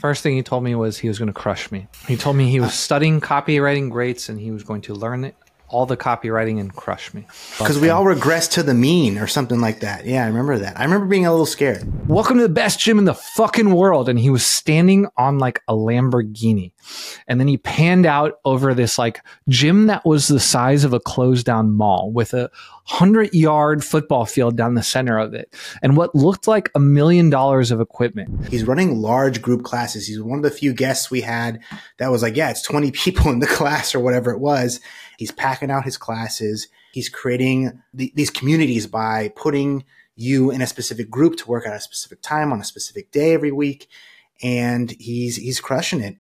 First thing he told me was he was going to crush me. He told me he was studying copywriting greats and he was going to learn it, all the copywriting and crush me. Because we all regress to the mean or something like that. Yeah, I remember that. I remember being a little scared. Welcome to the best gym in the fucking world. And he was standing on like a Lamborghini. And then he panned out over this like gym that was the size of a closed down mall with a 100-yard football field down the center of it. And what looked like $1 million of equipment. He's running large group classes. He's one of the few guests we had that was like, yeah, it's 20 people in the class or whatever it was. He's packing out his classes. He's creating these communities by putting you in a specific group to work at a specific time on a specific day every week. And he's crushing it.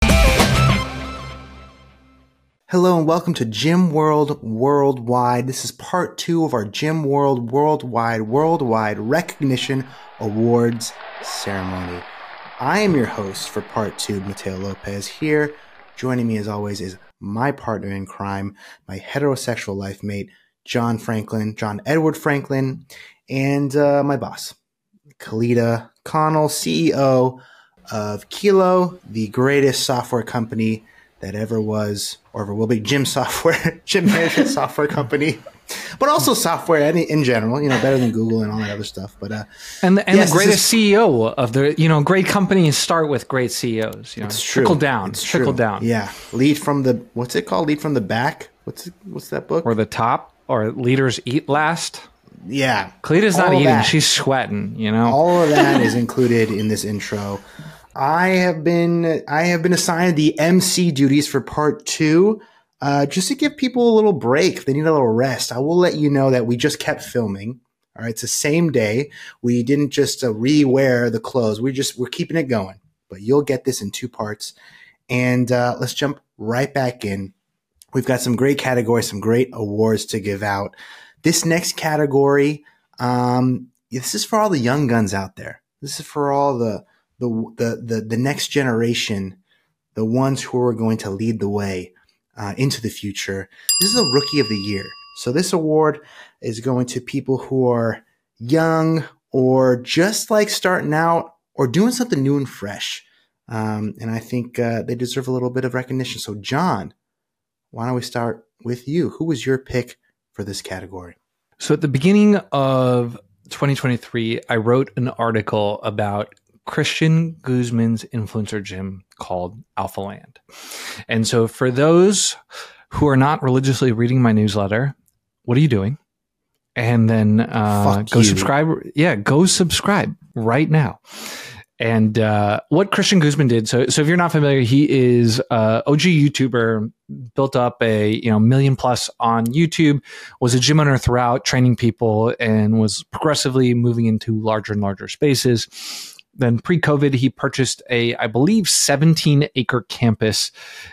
Hello and welcome to Gym World Worldwide. This is part 2 of our Gym World Worldwide Recognition Awards ceremony. I am your host for part 2, Mateo Lopez. Here, joining me as always is my partner in crime, my heterosexual life mate, John Edward Franklin, and my boss, Khalida Connell, CEO of Kilo, the greatest software company that ever was or ever will be, gym management software company, but also software in general, better than Google and all that other stuff. But and yes, the greatest CEO of the, great companies start with great CEOs. It's true. Trickle down. Yeah, lead from the what's it called? Lead from the back. What's that book? Or the top? Or leaders eat last? Yeah, Khalida's not eating; she's sweating. All of that is included in this intro. I have been assigned the MC duties for part 2, just to give people a little break. If they need a little rest. I will let you know that we just kept filming. All right, it's the same day. We didn't just re-wear the clothes. We're keeping it going. But you'll get this in 2 parts. And let's jump right back in. We've got some great categories, some great awards to give out. This next category, this is for all the young guns out there. This is for all the next generation, the ones who are going to lead the way into the future. This is a Rookie of the Year. So this award is going to people who are young or just like starting out or doing something new and fresh. And I think they deserve a little bit of recognition. So John, why don't we start with you? Who was your pick for this category? So at the beginning of 2023, I wrote an article about Christian Guzman's influencer gym called Alpha Land. And so for those who are not religiously reading my newsletter, what are you doing? And then go subscribe. Yeah, go subscribe right now. And what Christian Guzman did, so if you're not familiar, he is OG YouTuber, built up a million plus on YouTube, was a gym owner throughout, training people, and was progressively moving into larger and larger spaces. Then pre-COVID, he purchased I believe, 17-acre campus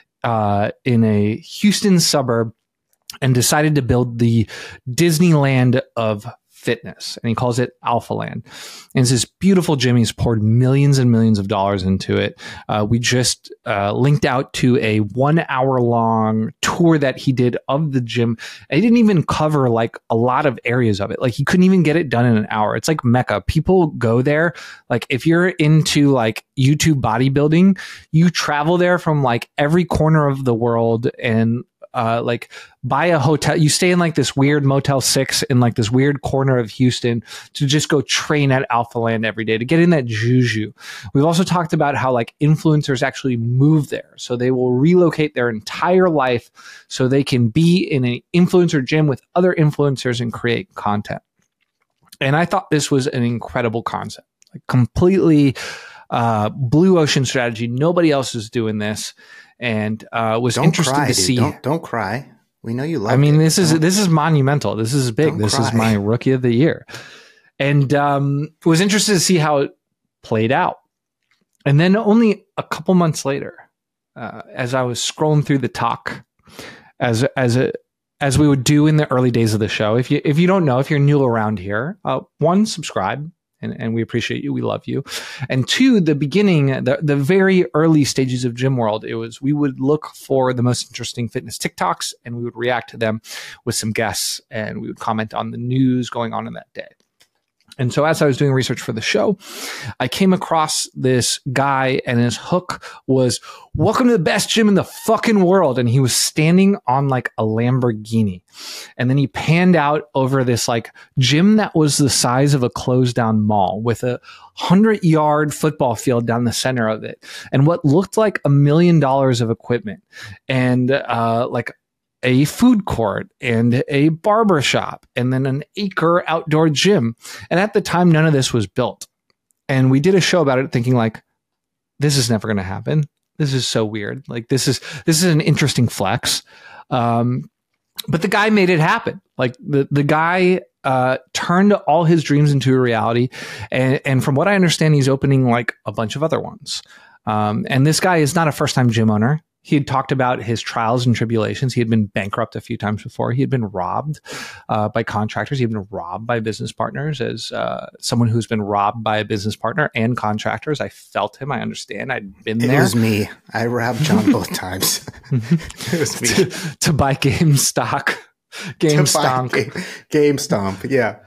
in a Houston suburb and decided to build the Disneyland of fitness. And he calls it Alpha Land. And it's this beautiful gym. He's poured millions and millions of dollars into it. We just linked out to a 1-hour-long tour that he did of the gym. And he didn't even cover like a lot of areas of it. Like he couldn't even get it done in an hour. It's like Mecca. People go there. Like if you're into like YouTube bodybuilding, you travel there from like every corner of the world and like buy a hotel. You stay in like this weird Motel 6 in like this weird corner of Houston to just go train at Alpha Land every day to get in that juju. We've also talked about how like influencers actually move there. So they will relocate their entire life so they can be in an influencer gym with other influencers and create content. And I thought this was an incredible concept, like completely blue ocean strategy. Nobody else is doing this. And was interested to see. Don't cry. We know you love it. I mean, this is monumental. This is big. This is my Rookie of the Year. And was interested to see how it played out. And then only a couple months later, as I was scrolling through the talk, as we would do in the early days of the show, if you don't know, if you're new around here, 1, subscribe. And we appreciate you. We love you. And 2, the beginning, the very early stages of Gym World, we would look for the most interesting fitness TikToks and we would react to them with some guests and we would comment on the news going on in that day. And so as I was doing research for the show, I came across this guy, and his hook was, "Welcome to the best gym in the fucking world." And he was standing on like a Lamborghini. And then he panned out over this like gym that was the size of a closed down mall with a 100-yard football field down the center of it. And what looked like $1 million of equipment, and like a food court and a barber shop, and then an acre outdoor gym. And at the time, none of this was built. And we did a show about it thinking like, this is never going to happen. This is so weird. Like this is an interesting flex. But the guy made it happen. Like the guy turned all his dreams into a reality. And from what I understand, he's opening like a bunch of other ones. And this guy is not a first-time gym owner. He had talked about his trials and tribulations. He had been bankrupt a few times before. He had been robbed by contractors. He had been robbed by business partners. As someone who's been robbed by a business partner and contractors, I felt him. I understand. I'd been there. It was me. I robbed John both times. It was me. to buy GameStop. GameStomp, yeah.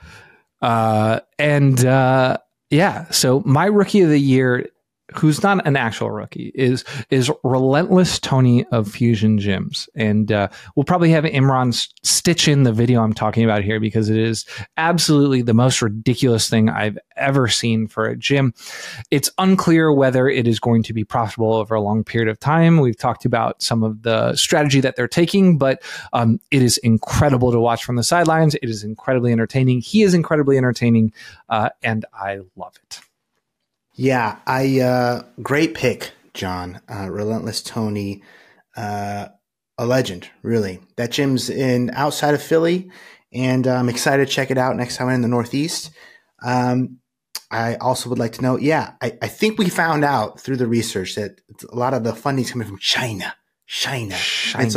Yeah, so my rookie of the year, who's not an actual rookie, is Relentless Tony of Fusion Gyms. And we'll probably have Imran stitch in the video I'm talking about here, because it is absolutely the most ridiculous thing I've ever seen for a gym. It's unclear whether it is going to be profitable over a long period of time. We've talked about some of the strategy that they're taking, but it is incredible to watch from the sidelines. It is incredibly entertaining. He is incredibly entertaining, and I love it. Yeah, great pick, John. Relentless Tony, a legend, really. That gym's outside of Philly, and I'm excited to check it out next time I'm in the Northeast. I also would like to know, I think we found out through the research that a lot of the funding's coming from China. It's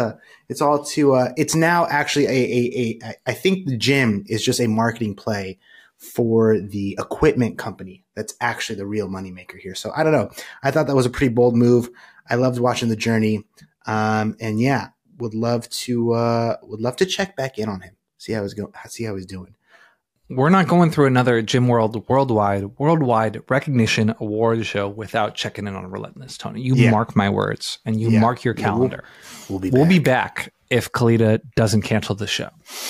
now actually I think the gym is just a marketing play for the equipment company. That's actually the real moneymaker here. So I don't know. I thought that was a pretty bold move. I loved watching the journey. And yeah, would love to check back in on him. See how he's doing. We're not going through another Gym World worldwide recognition award show without checking in on Relentless Tony. You mark my words, and you mark your calendar. We'll be back if Khalida doesn't cancel the show.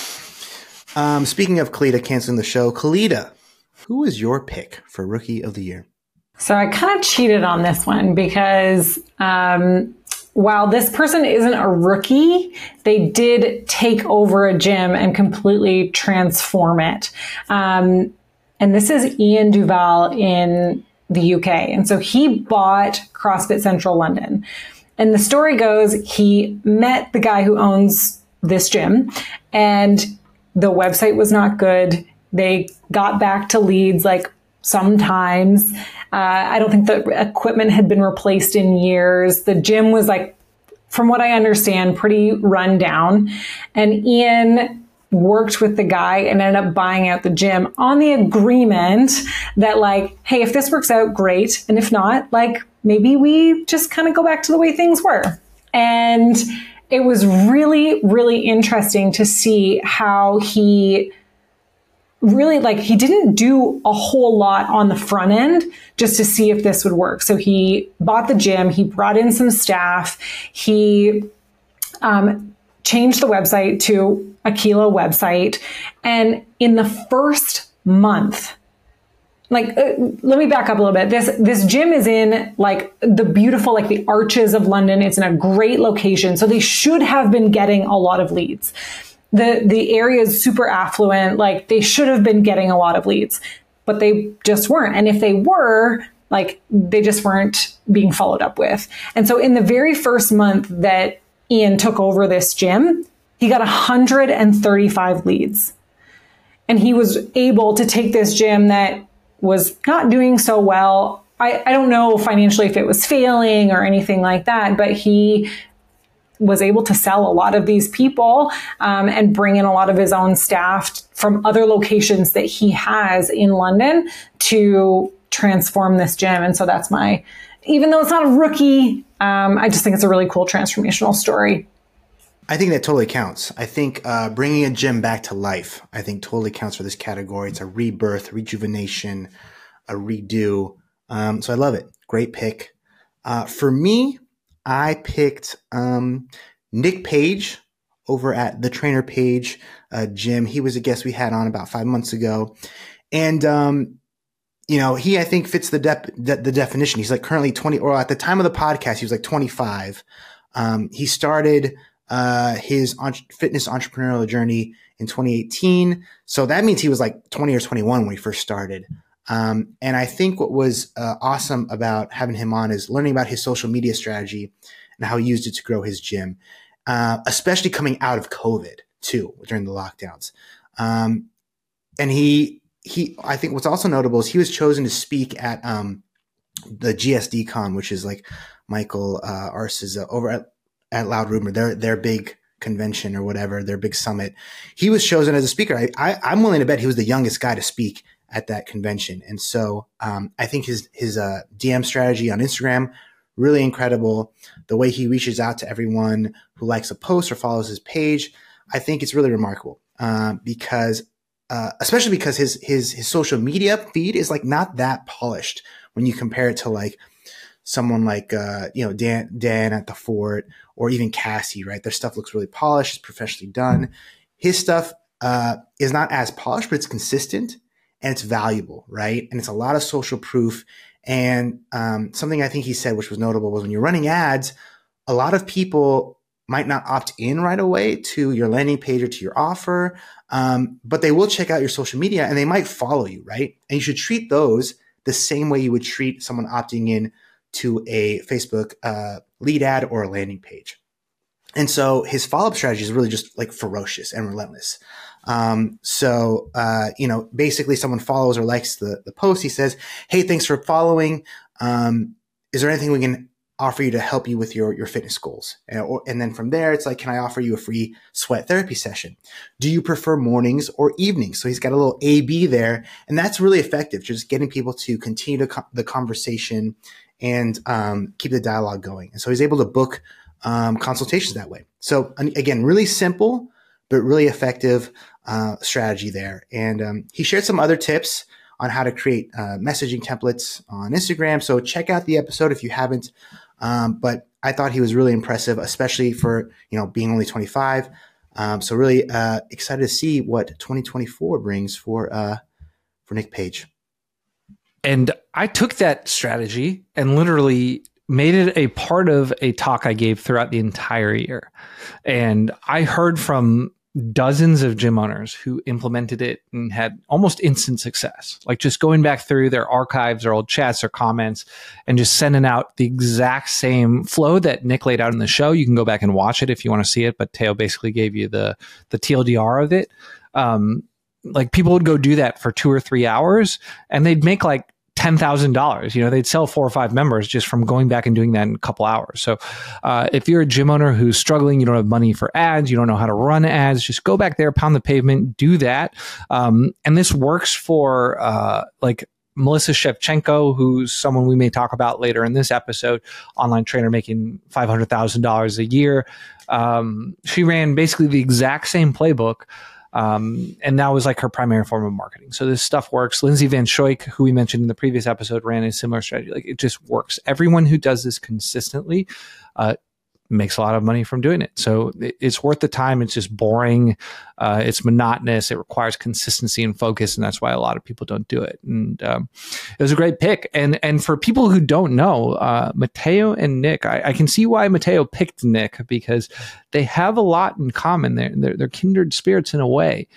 Speaking of Khalida canceling the show, Khalida, who is your pick for Rookie of the Year? So I kind of cheated on this one because while this person isn't a rookie, they did take over a gym and completely transform it. And this is Ian Duval in the UK. And so he bought CrossFit Central London. And the story goes, he met the guy who owns this gym, and the website was not good. They got back to leads like sometimes. I don't think the equipment had been replaced in years. The gym was like, from what I understand, pretty run down. And Ian worked with the guy and ended up buying out the gym on the agreement that like, hey, if this works out, great. And if not, like maybe we just kind of go back to the way things were. And it was really, really interesting to see how he really, like, he didn't do a whole lot on the front end just to see if this would work. So he bought the gym, he brought in some staff, he changed the website to a Kilo website. And in the first month, like, let me back up a little bit. This gym is in like the beautiful, like the arches of London. It's in a great location. So they should have been getting a lot of leads. The area is super affluent. Like they should have been getting a lot of leads, but they just weren't. And if they were, like, they just weren't being followed up with. And so in the very first month that Ian took over this gym, he got 135 leads. And he was able to take this gym that was not doing so well. I don't know financially if it was failing or anything like that, but he was able to sell a lot of these people and bring in a lot of his own staff from other locations that he has in London to transform this gym. And so that's even though it's not a rookie, I just think it's a really cool transformational story. I think that totally counts. I think bringing a gym back to life, I think totally counts for this category. It's a rebirth, rejuvenation, a redo. So I love it. Great pick. For me, I picked Nick Page over at the Trainer Page gym. He was a guest we had on about 5 months ago. And, he, I think, fits the definition. He's like currently 20, or at the time of the podcast, he was like 25. He started his fitness entrepreneurial journey in 2018. So that means he was like 20 or 21 when he first started. And I think what was awesome about having him on is learning about his social media strategy and how he used it to grow his gym, especially coming out of COVID too, during the lockdowns. And I think what's also notable is he was chosen to speak at the GSD Con, which is like Michael Arce's over at Loud Rumor, their big convention or whatever, their big summit. He was chosen as a speaker. I'm willing to bet he was the youngest guy to speak at that convention. And so I think his DM strategy on Instagram, really incredible. The way he reaches out to everyone who likes a post or follows his page, I think it's really remarkable because especially because his social media feed is like not that polished when you compare it to like someone like Dan at the Fort or even Cassie, right? Their stuff looks really polished, it's professionally done. His stuff is not as polished, but it's consistent and it's valuable, right? And it's a lot of social proof. And something I think he said, which was notable, was when you're running ads, a lot of people might not opt in right away to your landing page or to your offer, but they will check out your social media and they might follow you, right? And you should treat those the same way you would treat someone opting in to a Facebook lead ad or a landing page. And so his follow-up strategy is really just like ferocious and relentless. Basically someone follows or likes the post. He says, "Hey, thanks for following. Is there anything we can offer you to help you with your fitness goals?" And then from there, it's like, "Can I offer you a free sweat therapy session? Do you prefer mornings or evenings?" So he's got a little A/B there, and that's really effective, just getting people to continue the conversation and keep the dialogue going. And so he's able to book consultations that way. So again, really simple, but really effective strategy there. And he shared some other tips on how to create messaging templates on Instagram. So check out the episode if you haven't. But I thought he was really impressive, especially for being only 25. So really excited to see what 2024 brings for Nick Page. And I took that strategy and literally made it a part of a talk I gave throughout the entire year. And I heard from dozens of gym owners who implemented it and had almost instant success, like just going back through their archives, their old chats or comments, and just sending out the exact same flow that Nick laid out in the show. You can go back and watch it if you want to see it, but Teo basically gave you the TLDR of it. Like people would go do that for 2 or 3 hours and they'd make like $10,000. They'd sell 4 or 5 members just from going back and doing that in a couple hours. So if you're a gym owner who's struggling, you don't have money for ads, you don't know how to run ads, just go back there, pound the pavement, do that. And this works for like Melissa Shevchenko, who's someone we may talk about later in this episode, online trainer making $500,000 a year. She ran basically the exact same playbook. And that was like her primary form of marketing. So this stuff works. Lindsay Van Schoik, who we mentioned in the previous episode, ran a similar strategy. Like it just works. Everyone who does this consistently makes a lot of money from doing it. So it's worth the time. It's just boring. It's monotonous. It requires consistency and focus. And that's why a lot of people don't do it. And it was a great pick. And for people who don't know, Matteo and Nick, I can see why Matteo picked Nick because they have a lot in common. They're kindred spirits in a way.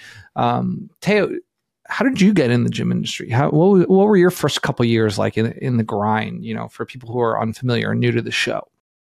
Teo, how did you get in the gym industry? What were your first couple years like in the grind, for people who are unfamiliar or new to the show?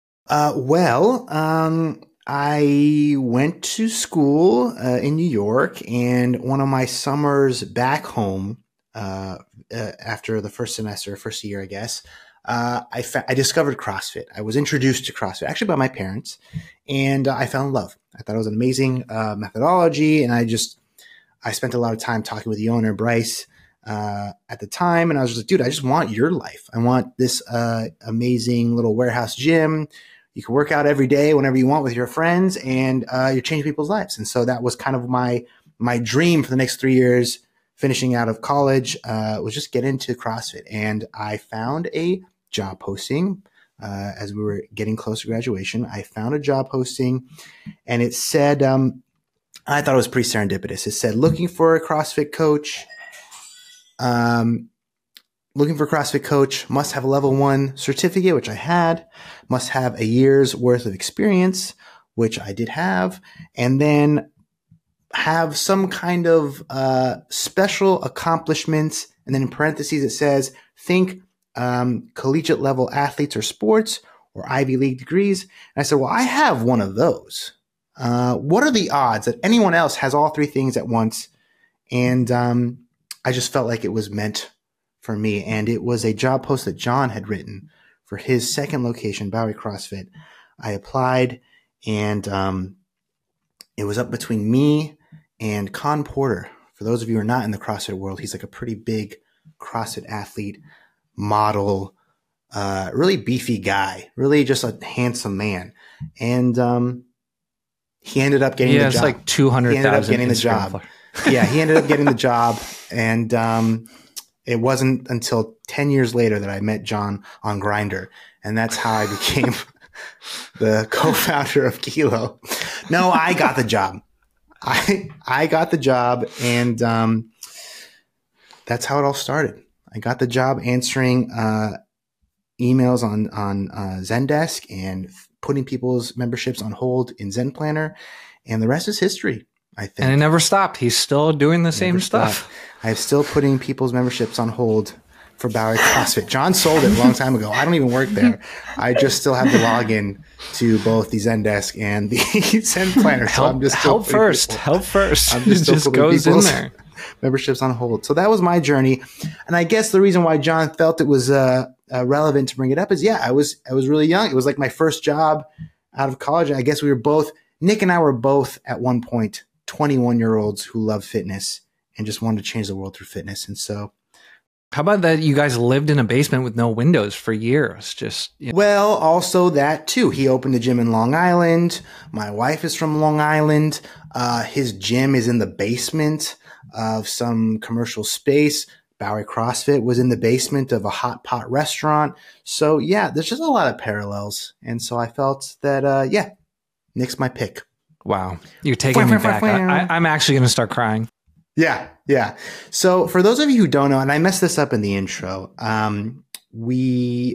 I went to school in New York, and one of my summers back home after the first year, I guess, I discovered CrossFit. I was introduced to CrossFit actually by my parents, and I fell in love. I thought it was an amazing methodology, and I spent a lot of time talking with the owner, Bryce, at the time, and I was just like, dude, I just want your life. I want this amazing little warehouse gym. you can work out every day whenever you want with your friends, and you're changing people's lives. And so that was kind of my dream for the next 3 years, finishing out of college, was just get into CrossFit. And I found a job posting as we were getting close to graduation. I found a job posting, and it said, I thought it was pretty serendipitous. It said, looking for a CrossFit coach. Looking for a CrossFit coach, must have a level 1 certificate, which I had, must have a year's worth of experience, which I did have, and then have some kind of special accomplishments. And then in parentheses, it says, think collegiate level athletes or sports or Ivy League degrees. And I said, well, I have one of those. What are the odds that anyone else has all 3 things at once? And I just felt like it was meant for me. And it was a job post that John had written for his second location, Bowery CrossFit. I applied, and it was up between me and Con Porter. For those of you who are not in the CrossFit world, he's like a pretty big CrossFit athlete, model, really beefy guy, really just a handsome man. And he ended up getting the job. Yeah, it's like 200,000. He ended up getting the job. Yeah, he ended up getting the job. And it wasn't until 10 years later that I met John on Grindr. And that's how I became the co-founder of Kilo. No, I got the job. I got the job, and that's how it all started. I got the job answering emails on Zendesk and putting people's memberships on hold in Zen Planner, and the rest is history, I think. And it never stopped. He's still doing the same stuff. I'm still putting people's memberships on hold for Bowery CrossFit. John sold it a long time ago. I don't even work there. I just still have the login to both the Zendesk and the Zen Planner. So I'm just help first. I'm just still goes in there. Memberships on hold. So that was my journey. And I guess the reason why John felt it was relevant to bring it up is, I was really young. It was like my first job out of college. I guess Nick and I were both at one point 21-year-olds who loved fitness and just wanted to change the world through fitness. And so, how about that you guys lived in a basement with no windows for years? Well, also that too. He opened a gym in Long Island. My wife is from Long Island. His gym is in the basement of some commercial space. Bowery CrossFit was in the basement of a hot pot restaurant. So there's just a lot of parallels. And so I felt that, Nick's my pick. Wow. You're taking me back. I'm actually going to start crying. Yeah. So for those of you who don't know, and I messed this up in the intro, we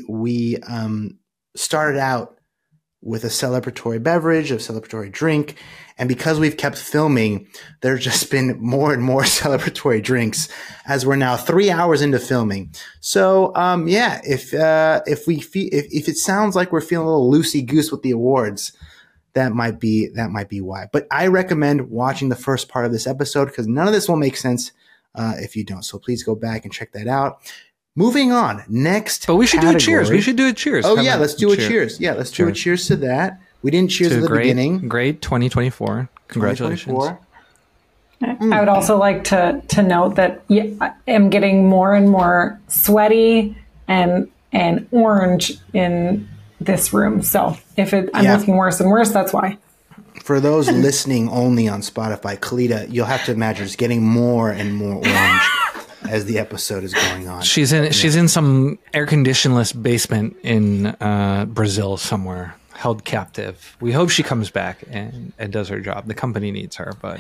started out with a celebratory beverage, a celebratory drink. And because we've kept filming, there's just been more and more celebratory drinks as we're now 3 hours into filming. So, if it sounds like we're feeling a little loosey goose with the awards, that might be why. But I recommend watching the first part of this episode because none of this will make sense if you don't. So please go back and check that out. Moving on, next. But we should do a cheers. We should do a cheers. Oh, yeah, let's do a cheers. Yeah, let's do a cheers to that. We didn't cheers at the beginning. Great 2024. Congratulations. 2024. I would also like to note that I am getting more and more sweaty and orange in this room. So if I'm looking worse and worse, that's why. For those listening only on Spotify, Kalita, you'll have to imagine it's getting more and more orange as the episode is going on. She's in some air-conditionless basement in Brazil somewhere, held captive. We hope she comes back and does her job. The company needs her, but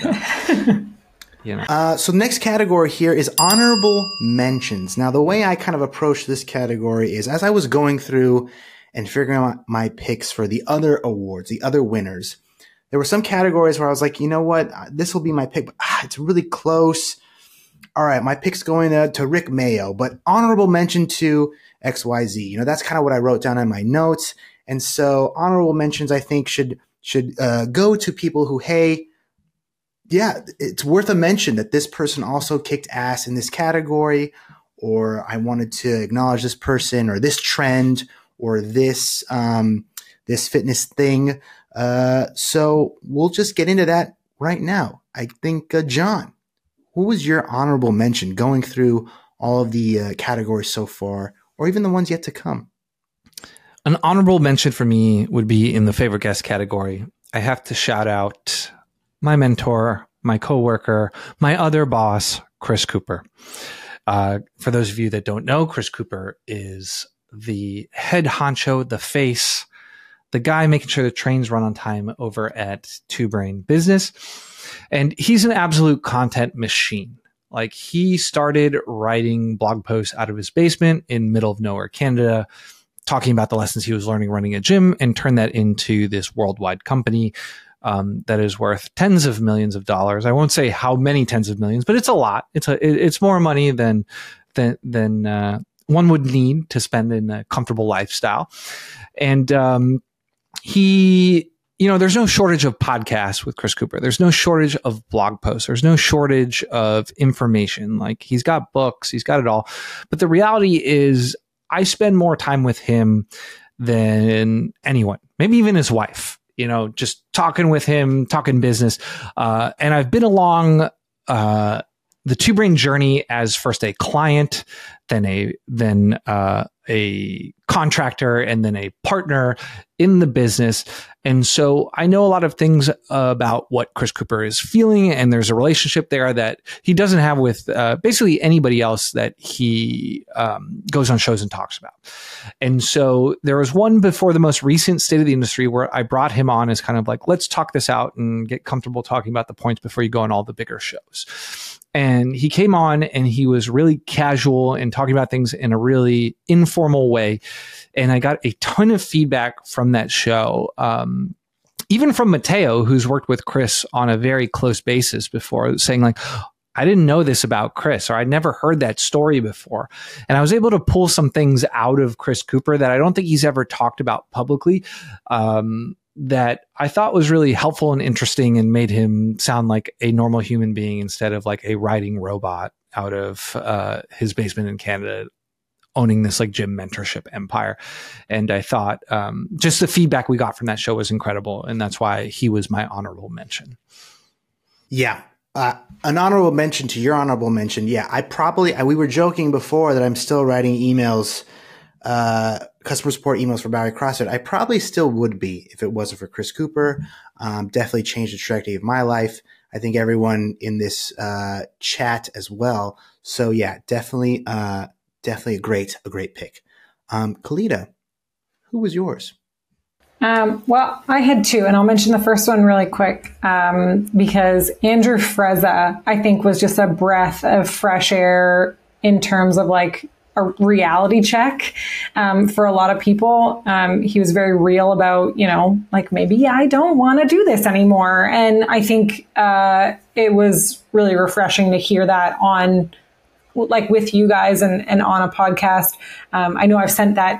So next category here is honorable mentions. Now, the way I kind of approach this category is as I was going through and figuring out my picks for the other awards, the other winners, there were some categories where I was like, you know what, this will be my pick, but it's really close. All right, my pick's going to Rick Mayo, but honorable mention to XYZ. That's kind of what I wrote down in my notes. And so honorable mentions, I think, should go to people who, hey, it's worth a mention that this person also kicked ass in this category, or I wanted to acknowledge this person or this trend or this fitness thing. So we'll just get into that right now. I think, John, who was your honorable mention going through all of the categories so far, or even the ones yet to come? An honorable mention for me would be in the favorite guest category. I have to shout out my mentor, my coworker, my other boss, Chris Cooper. For those of you that don't know, Chris Cooper is the head honcho, the face, the guy making sure the trains run on time over at Two Brain Business. And he's an absolute content machine. Like, he started writing blog posts out of his basement in middle of nowhere, Canada, talking about the lessons he was learning running a gym, and turned that into this worldwide company that is worth tens of millions of dollars. I won't say how many tens of millions, but it's a lot. It's more money than one would need to spend in a comfortable lifestyle. And there's no shortage of podcasts with Chris Cooper. There's no shortage of blog posts. There's no shortage of information. Like, he's got books, he's got it all. But the reality is, I spend more time with him than anyone, maybe even his wife, just talking with him, talking business. And I've been along the Two Brain journey as first a client, then a contractor, and then a partner in the business. And so I know a lot of things about what Chris Cooper is feeling, and there's a relationship there that he doesn't have with basically anybody else that he goes on shows and talks about. And so there was one before the most recent State of the Industry where I brought him on as kind of like, let's talk this out and get comfortable talking about the points before you go on all the bigger shows. And he came on and he was really casual and talking about things in a really informal way. And I got a ton of feedback from that show. Even from Mateo, who's worked with Chris on a very close basis before, saying like, I didn't know this about Chris, or I'd never heard that story before. And I was able to pull some things out of Chris Cooper that I don't think he's ever talked about publicly, that I thought was really helpful and interesting, and made him sound like a normal human being instead of like a writing robot out of his basement in Canada, owning this like gym mentorship empire. And I thought just the feedback we got from that show was incredible. And that's why he was my honorable mention. Yeah. An honorable mention to your honorable mention. Yeah, we were joking before that I'm still writing emails, customer support emails for Bowery CrossFit. I probably still would be if it wasn't for Chris Cooper. Definitely changed the trajectory of my life. I think everyone in this chat as well. So yeah, definitely a great pick. Khalida, who was yours? Well, I had two, and I'll mention the first one really quick because Andrew Frezza, I think, was just a breath of fresh air in terms of like a reality check for a lot of people. He was very real about, like, maybe I don't want to do this anymore. And I think it was really refreshing to hear that on, like, with you guys and on a podcast. I know I've sent that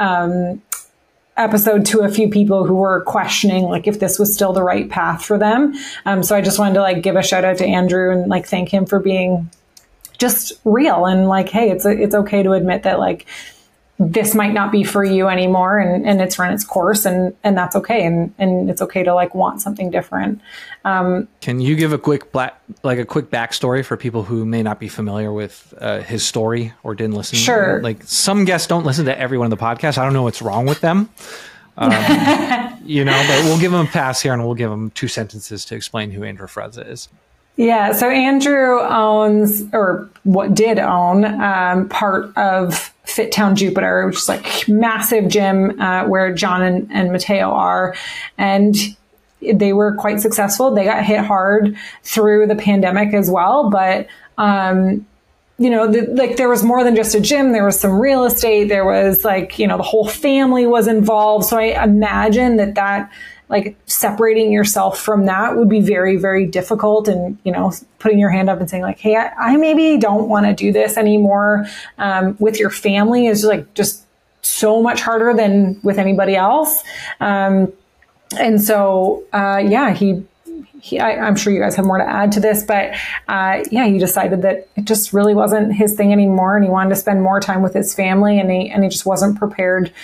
episode to a few people who were questioning like if this was still the right path for them. So I just wanted to like give a shout out to Andrew and like thank him for being just real and like, hey, it's okay to admit that like this might not be for you anymore, and it's run its course, and that's okay, and it's okay to like want something different. Can you give a quick backstory for people who may not be familiar with his story or didn't listen? Sure. Like, some guests don't listen to every one of the podcasts. I don't know what's wrong with them. But we'll give them a pass here, and we'll give them 2 sentences to explain who Andrew Frezza is. Yeah, so Andrew owns, or what did own, part of FitTown Jupiter, which is like massive gym where John and Mateo are. And they were quite successful. They got hit hard through the pandemic as well. But, there was more than just a gym. There was some real estate. There was like, the whole family was involved. So I imagine that like separating yourself from that would be very, very difficult. And, putting your hand up and saying like, hey, I maybe don't want to do this anymore with your family is like just so much harder than with anybody else. And so, I'm sure you guys have more to add to this, but he decided that it just really wasn't his thing anymore. And he wanted to spend more time with his family, and he just wasn't prepared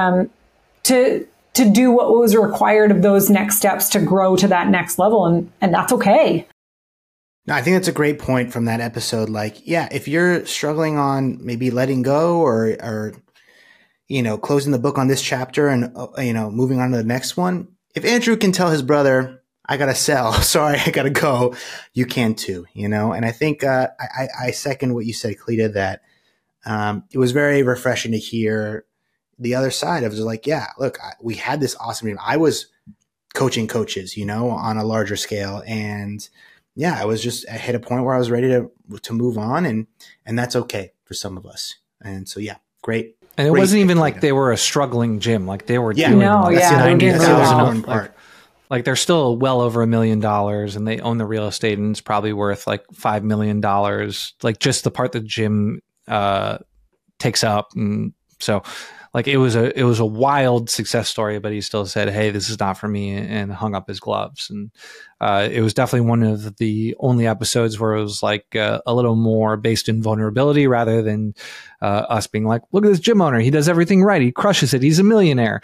to do what was required of those next steps to grow to that next level. And that's okay. No, I think that's a great point from that episode. Like, yeah, if you're struggling on maybe letting go or closing the book on this chapter and, moving on to the next one, if Andrew can tell his brother, I got to sell, sorry, I got to go, you can too, and I think I second what you said, Cleta, that it was very refreshing to hear the other side of it. Like, yeah, look, we had this awesome dream. I was coaching coaches, on a larger scale. And yeah, I hit a point where I was ready to move on, and that's okay for some of us. And so, yeah, great. And it wasn't even like they were a struggling gym. Like they were doing that's the important part. Like they're still well over $1 million, and they own the real estate, and it's probably worth like $5 million, like just the part the gym takes up. And so like it was a wild success story, but he still said, "Hey, this is not for me," and hung up his gloves. And it was definitely one of the only episodes where it was like a little more based in vulnerability rather than us being like, "Look at this gym owner. He does everything right. He crushes it. He's a millionaire."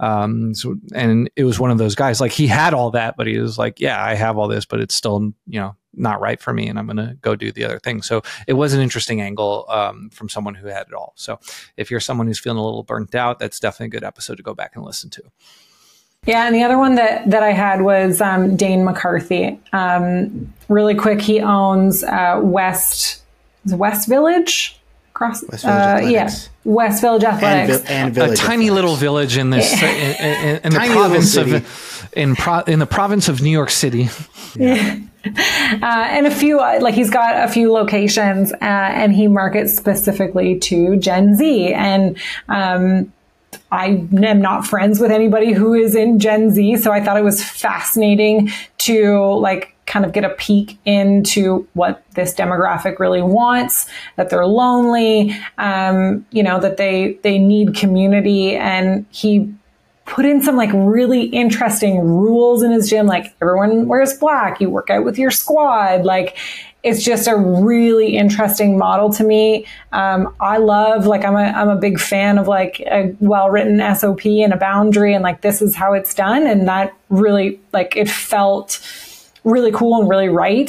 And it was one of those guys, like he had all that, but he was like, "Yeah, I have all this, but it's still, not right for me, and I'm going to go do the other thing." So it was an interesting angle from someone who had it all. So if you're someone who's feeling a little burnt out, that's definitely a good episode to go back and listen to. Yeah, and the other one that I had was Dane McCarthy. Really quick, he owns West Village? West Village Athletics. And Village a tiny Athletics. Little village in this in the province of New York City. Yeah. And a few, he's got a few locations, and he markets specifically to Gen Z. And I am not friends with anybody who is in Gen Z, so I thought it was fascinating to kind of get a peek into what this demographic really wants, that they're lonely, that they need community. And he put in some really interesting rules in his gym, like everyone wears black, you work out with your squad. It's just a really interesting model to me. I love, I'm a big fan of a well-written SOP and a boundary, and this is how it's done. And that really, it felt really cool and really right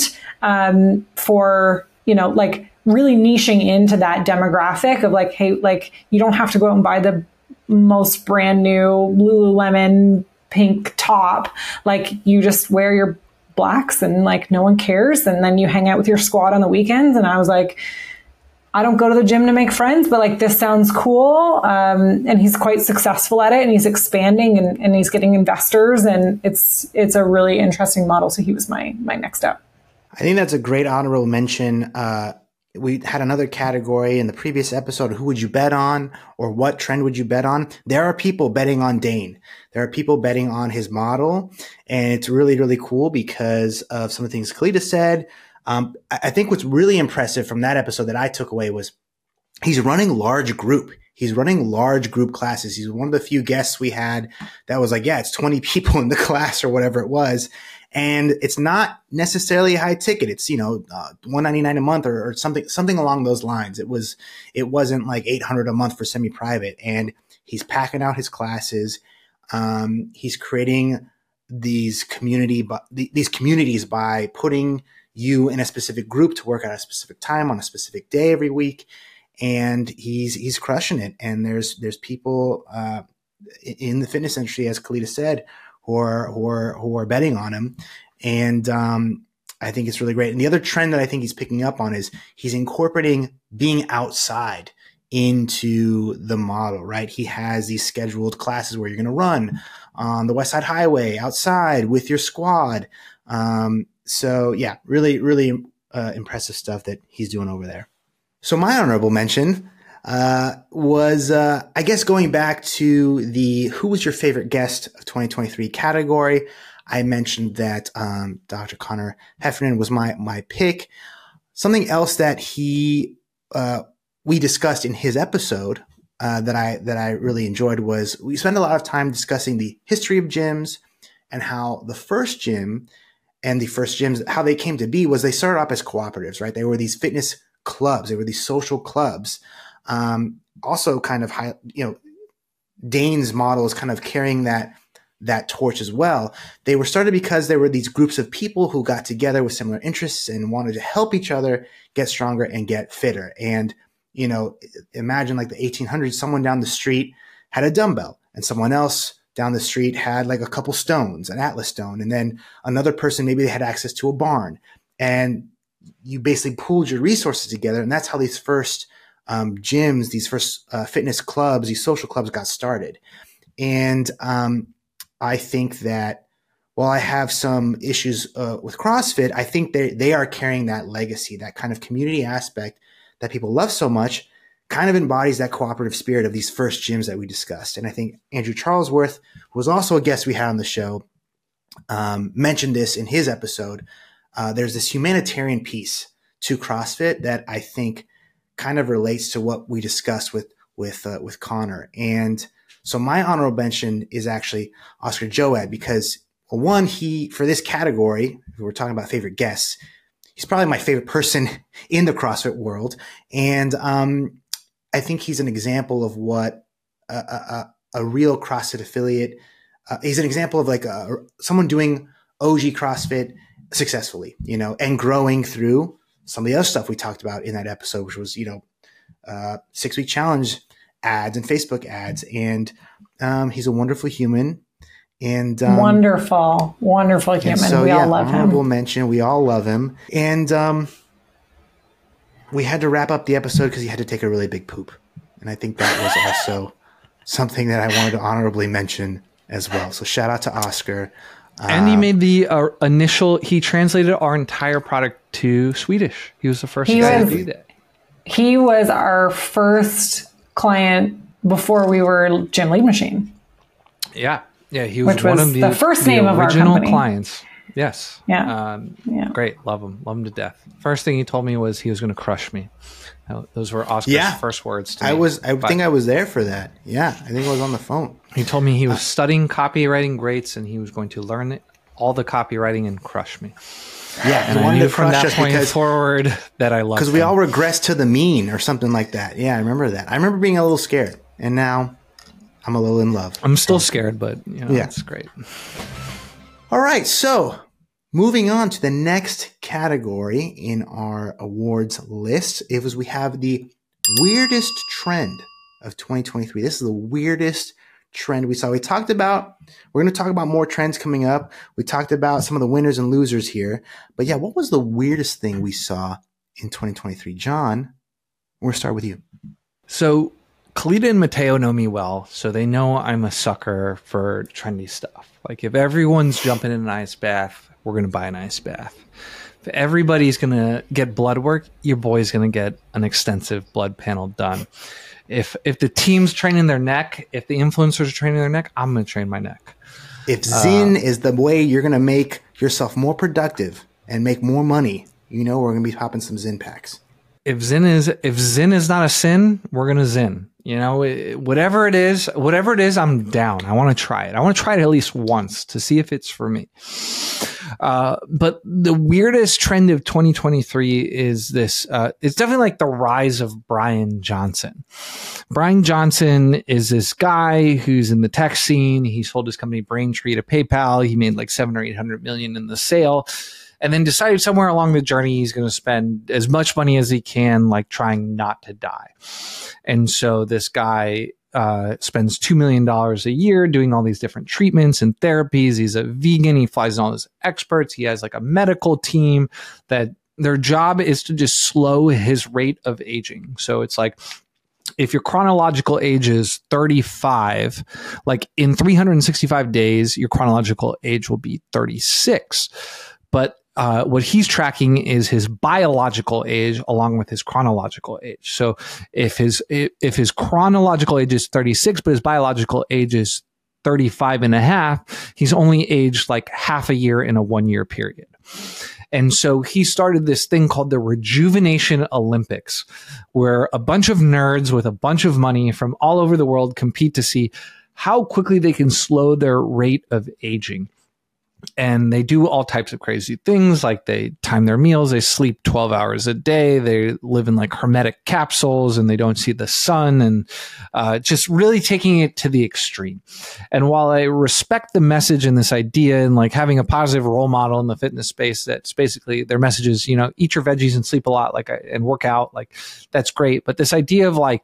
for, really niching into that demographic of hey, you don't have to go out and buy the most brand new Lululemon pink top. You just wear your blacks and no one cares. And then you hang out with your squad on the weekends. And I was like, I don't go to the gym to make friends, but this sounds cool. And he's quite successful at it, and he's expanding and he's getting investors, and it's a really interesting model. So he was my next up. I think that's a great honorable mention. We had another category in the previous episode. Who would you bet on, or what trend would you bet on? There are people betting on Dane. There are people betting on his model. And it's really, really cool because of some of the things Cleta said. I think what's really impressive from that episode that I took away was he's running large group. He's running large group classes. He's one of the few guests we had that was it's 20 people in the class or whatever it was. And it's not necessarily high ticket. It's, $199 a month or something along those lines. It wasn't like $800 a month for semi-private. And he's packing out his classes. He's creating these communities by putting you in a specific group to work at a specific time on a specific day every week. And he's crushing it. And there's people, in the fitness industry, as Cleta said, who are betting on him. And I think it's really great. And the other trend that I think he's picking up on is he's incorporating being outside into the model, right? He has these scheduled classes where you're going to run on the West Side Highway outside with your squad. So yeah, really, really impressive stuff that he's doing over there. So my honorable mention was, I guess, going back to the who was your favorite guest of 2023 category. I mentioned that Dr. Connor Heffernan was my pick. Something else that we discussed in his episode that I really enjoyed was we spent a lot of time discussing the history of gyms and how the first gym and the first gyms, how they came to be was they started off as cooperatives, right? They were these fitness clubs. They were these social clubs. Also kind of high, Dane's model is kind of carrying that torch as well. They were started because there were these groups of people who got together with similar interests and wanted to help each other get stronger and get fitter. And, imagine like the 1800s, someone down the street had a dumbbell, and someone else down the street had like a couple stones, an Atlas stone. And then another person, maybe they had access to a barn, and you basically pooled your resources together. And that's how these first gyms, these first fitness clubs, these social clubs got started. And I think that while I have some issues with CrossFit, I think they are carrying that legacy, that kind of community aspect that people love so much, kind of embodies that cooperative spirit of these first gyms that we discussed. And I think Andrew Charlesworth, who was also a guest we had on the show, mentioned this in his episode. There's this humanitarian piece to CrossFit that I think kind of relates to what we discussed with Connor. And so my honorable mention is actually Oscar Joad, because one, for this category, if we're talking about favorite guests, he's probably my favorite person in the CrossFit world. And I think he's an example of what a real CrossFit affiliate, he's an example of like someone doing OG CrossFit successfully, and growing through some of the other stuff we talked about in that episode, which was, 6-week challenge ads and Facebook ads. And he's a wonderful human. And wonderful human. So, we all love him. Honorable mention. We all love him. And we had to wrap up the episode because he had to take a really big poop. And I think that was also something that I wanted to honorably mention as well. So shout out to Oscar. And he made the he translated our entire product to Swedish. He was the first guy to do that. He was our first client before we were Gym Lead Machine. Yeah. Yeah, he was one of the first name of our original clients. Yes. Yeah. Great. Love him. Love him to death. First thing he told me was he was going to crush me. Those were Oscar's first words to me. I think I was there for that. Yeah. I think I was on the phone. He told me he was studying copywriting greats and he was going to learn all the copywriting and crush me. Yeah. And I knew from that point forward that I loved him. Because we all regress to the mean or something like that. Yeah, I remember that. I remember being a little scared. And now I'm a little in love. I'm still scared, but it's great. All right. So moving on to the next category in our awards list, we have the weirdest trend of 2023. This is the weirdest trend we saw. We're going to talk about more trends coming up. We talked about some of the winners and losers here. But yeah, what was the weirdest thing we saw in 2023? John, we're going to start with you. So Kalita and Mateo know me well, so they know I'm a sucker for trendy stuff. Like if everyone's jumping in an ice bath, we're going to buy an ice bath. If everybody's going to get blood work, your boy's going to get an extensive blood panel done. If the team's training their neck, if the influencers are training their neck, I'm going to train my neck. If Zen is the way you're going to make yourself more productive and make more money, we're going to be popping some Zen packs. If Zen is not a sin, we're going to Zen. Whatever it is, I'm down. I want to try it. I want to try it at least once to see if it's for me. But the weirdest trend of 2023 is this. It's definitely like the rise of Brian Johnson. Brian Johnson is this guy who's in the tech scene. He sold his company Braintree to PayPal. He made like $700 or $800 million in the sale. And then decided somewhere along the journey he's going to spend as much money as he can, like trying not to die. And so this guy spends $2 million a year doing all these different treatments and therapies. He's a vegan. He flies in all his experts. He has like a medical team that their job is to just slow his rate of aging. So it's like, if your chronological age is 35, like in 365 days, your chronological age will be 36. But what he's tracking is his biological age along with his chronological age. So if his chronological age is 36, but his biological age is 35 and a half, he's only aged like half a year in a 1 year period. And so he started this thing called the Rejuvenation Olympics, where a bunch of nerds with a bunch of money from all over the world compete to see how quickly they can slow their rate of aging. And they do all types of crazy things, like they time their meals, they sleep 12 hours a day, they live in like hermetic capsules and they don't see the sun, and just really taking it to the extreme. And while I respect the message and this idea and like having a positive role model in the fitness space, that's basically their message is, eat your veggies and sleep a lot, and work out, like that's great. But this idea of like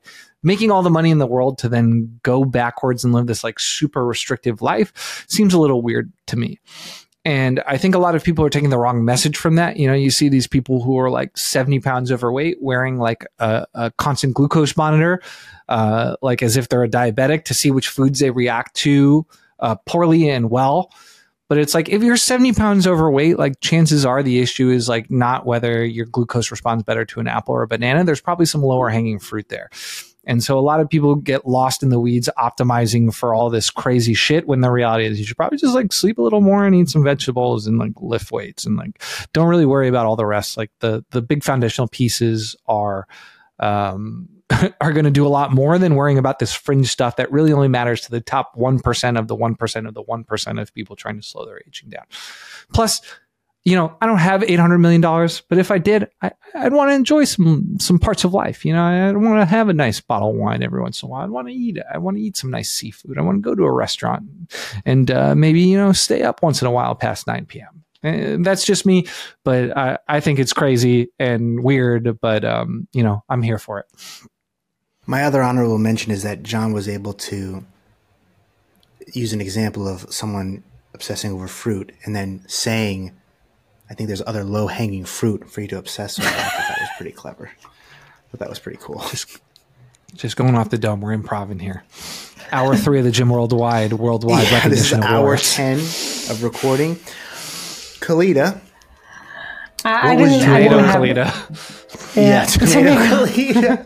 making all the money in the world to then go backwards and live this like super restrictive life seems a little weird to me. And I think a lot of people are taking the wrong message from that. You know, you see these people who are like 70 pounds overweight wearing like a constant glucose monitor, like as if they're a diabetic, to see which foods they react to poorly and well. But it's like, if you're 70 pounds overweight, like chances are the issue is like not whether your glucose responds better to an apple or a banana. There's probably some lower hanging fruit there. And so a lot of people get lost in the weeds optimizing for all this crazy shit, when the reality is you should probably just like sleep a little more and eat some vegetables and like lift weights and like don't really worry about all the rest. Like the big foundational pieces are going to do a lot more than worrying about this fringe stuff that really only matters to the top 1% of the 1% of the 1% of people trying to slow their aging down. Plus, you know, I don't have $800 million, but if I did, I'd want to enjoy some parts of life. You know, I want to have a nice bottle of wine every once in a while. I want to eat some nice seafood. I want to go to a restaurant and maybe, you know, stay up once in a while past 9 p.m. And that's just me, but I think it's crazy and weird, but, you know, I'm here for it. My other honorable mention is that John was able to use an example of someone obsessing over fruit and then saying, I think there's other low-hanging fruit for you to obsess over. I thought that was pretty clever. That was pretty cool. Just going off the dome. We're improv here. Hour 3 of the Gym Worldwide recognition. This is hour awards. 10 of recording. Kalita. Tomato Kalita. Yeah, Tomato Kalita.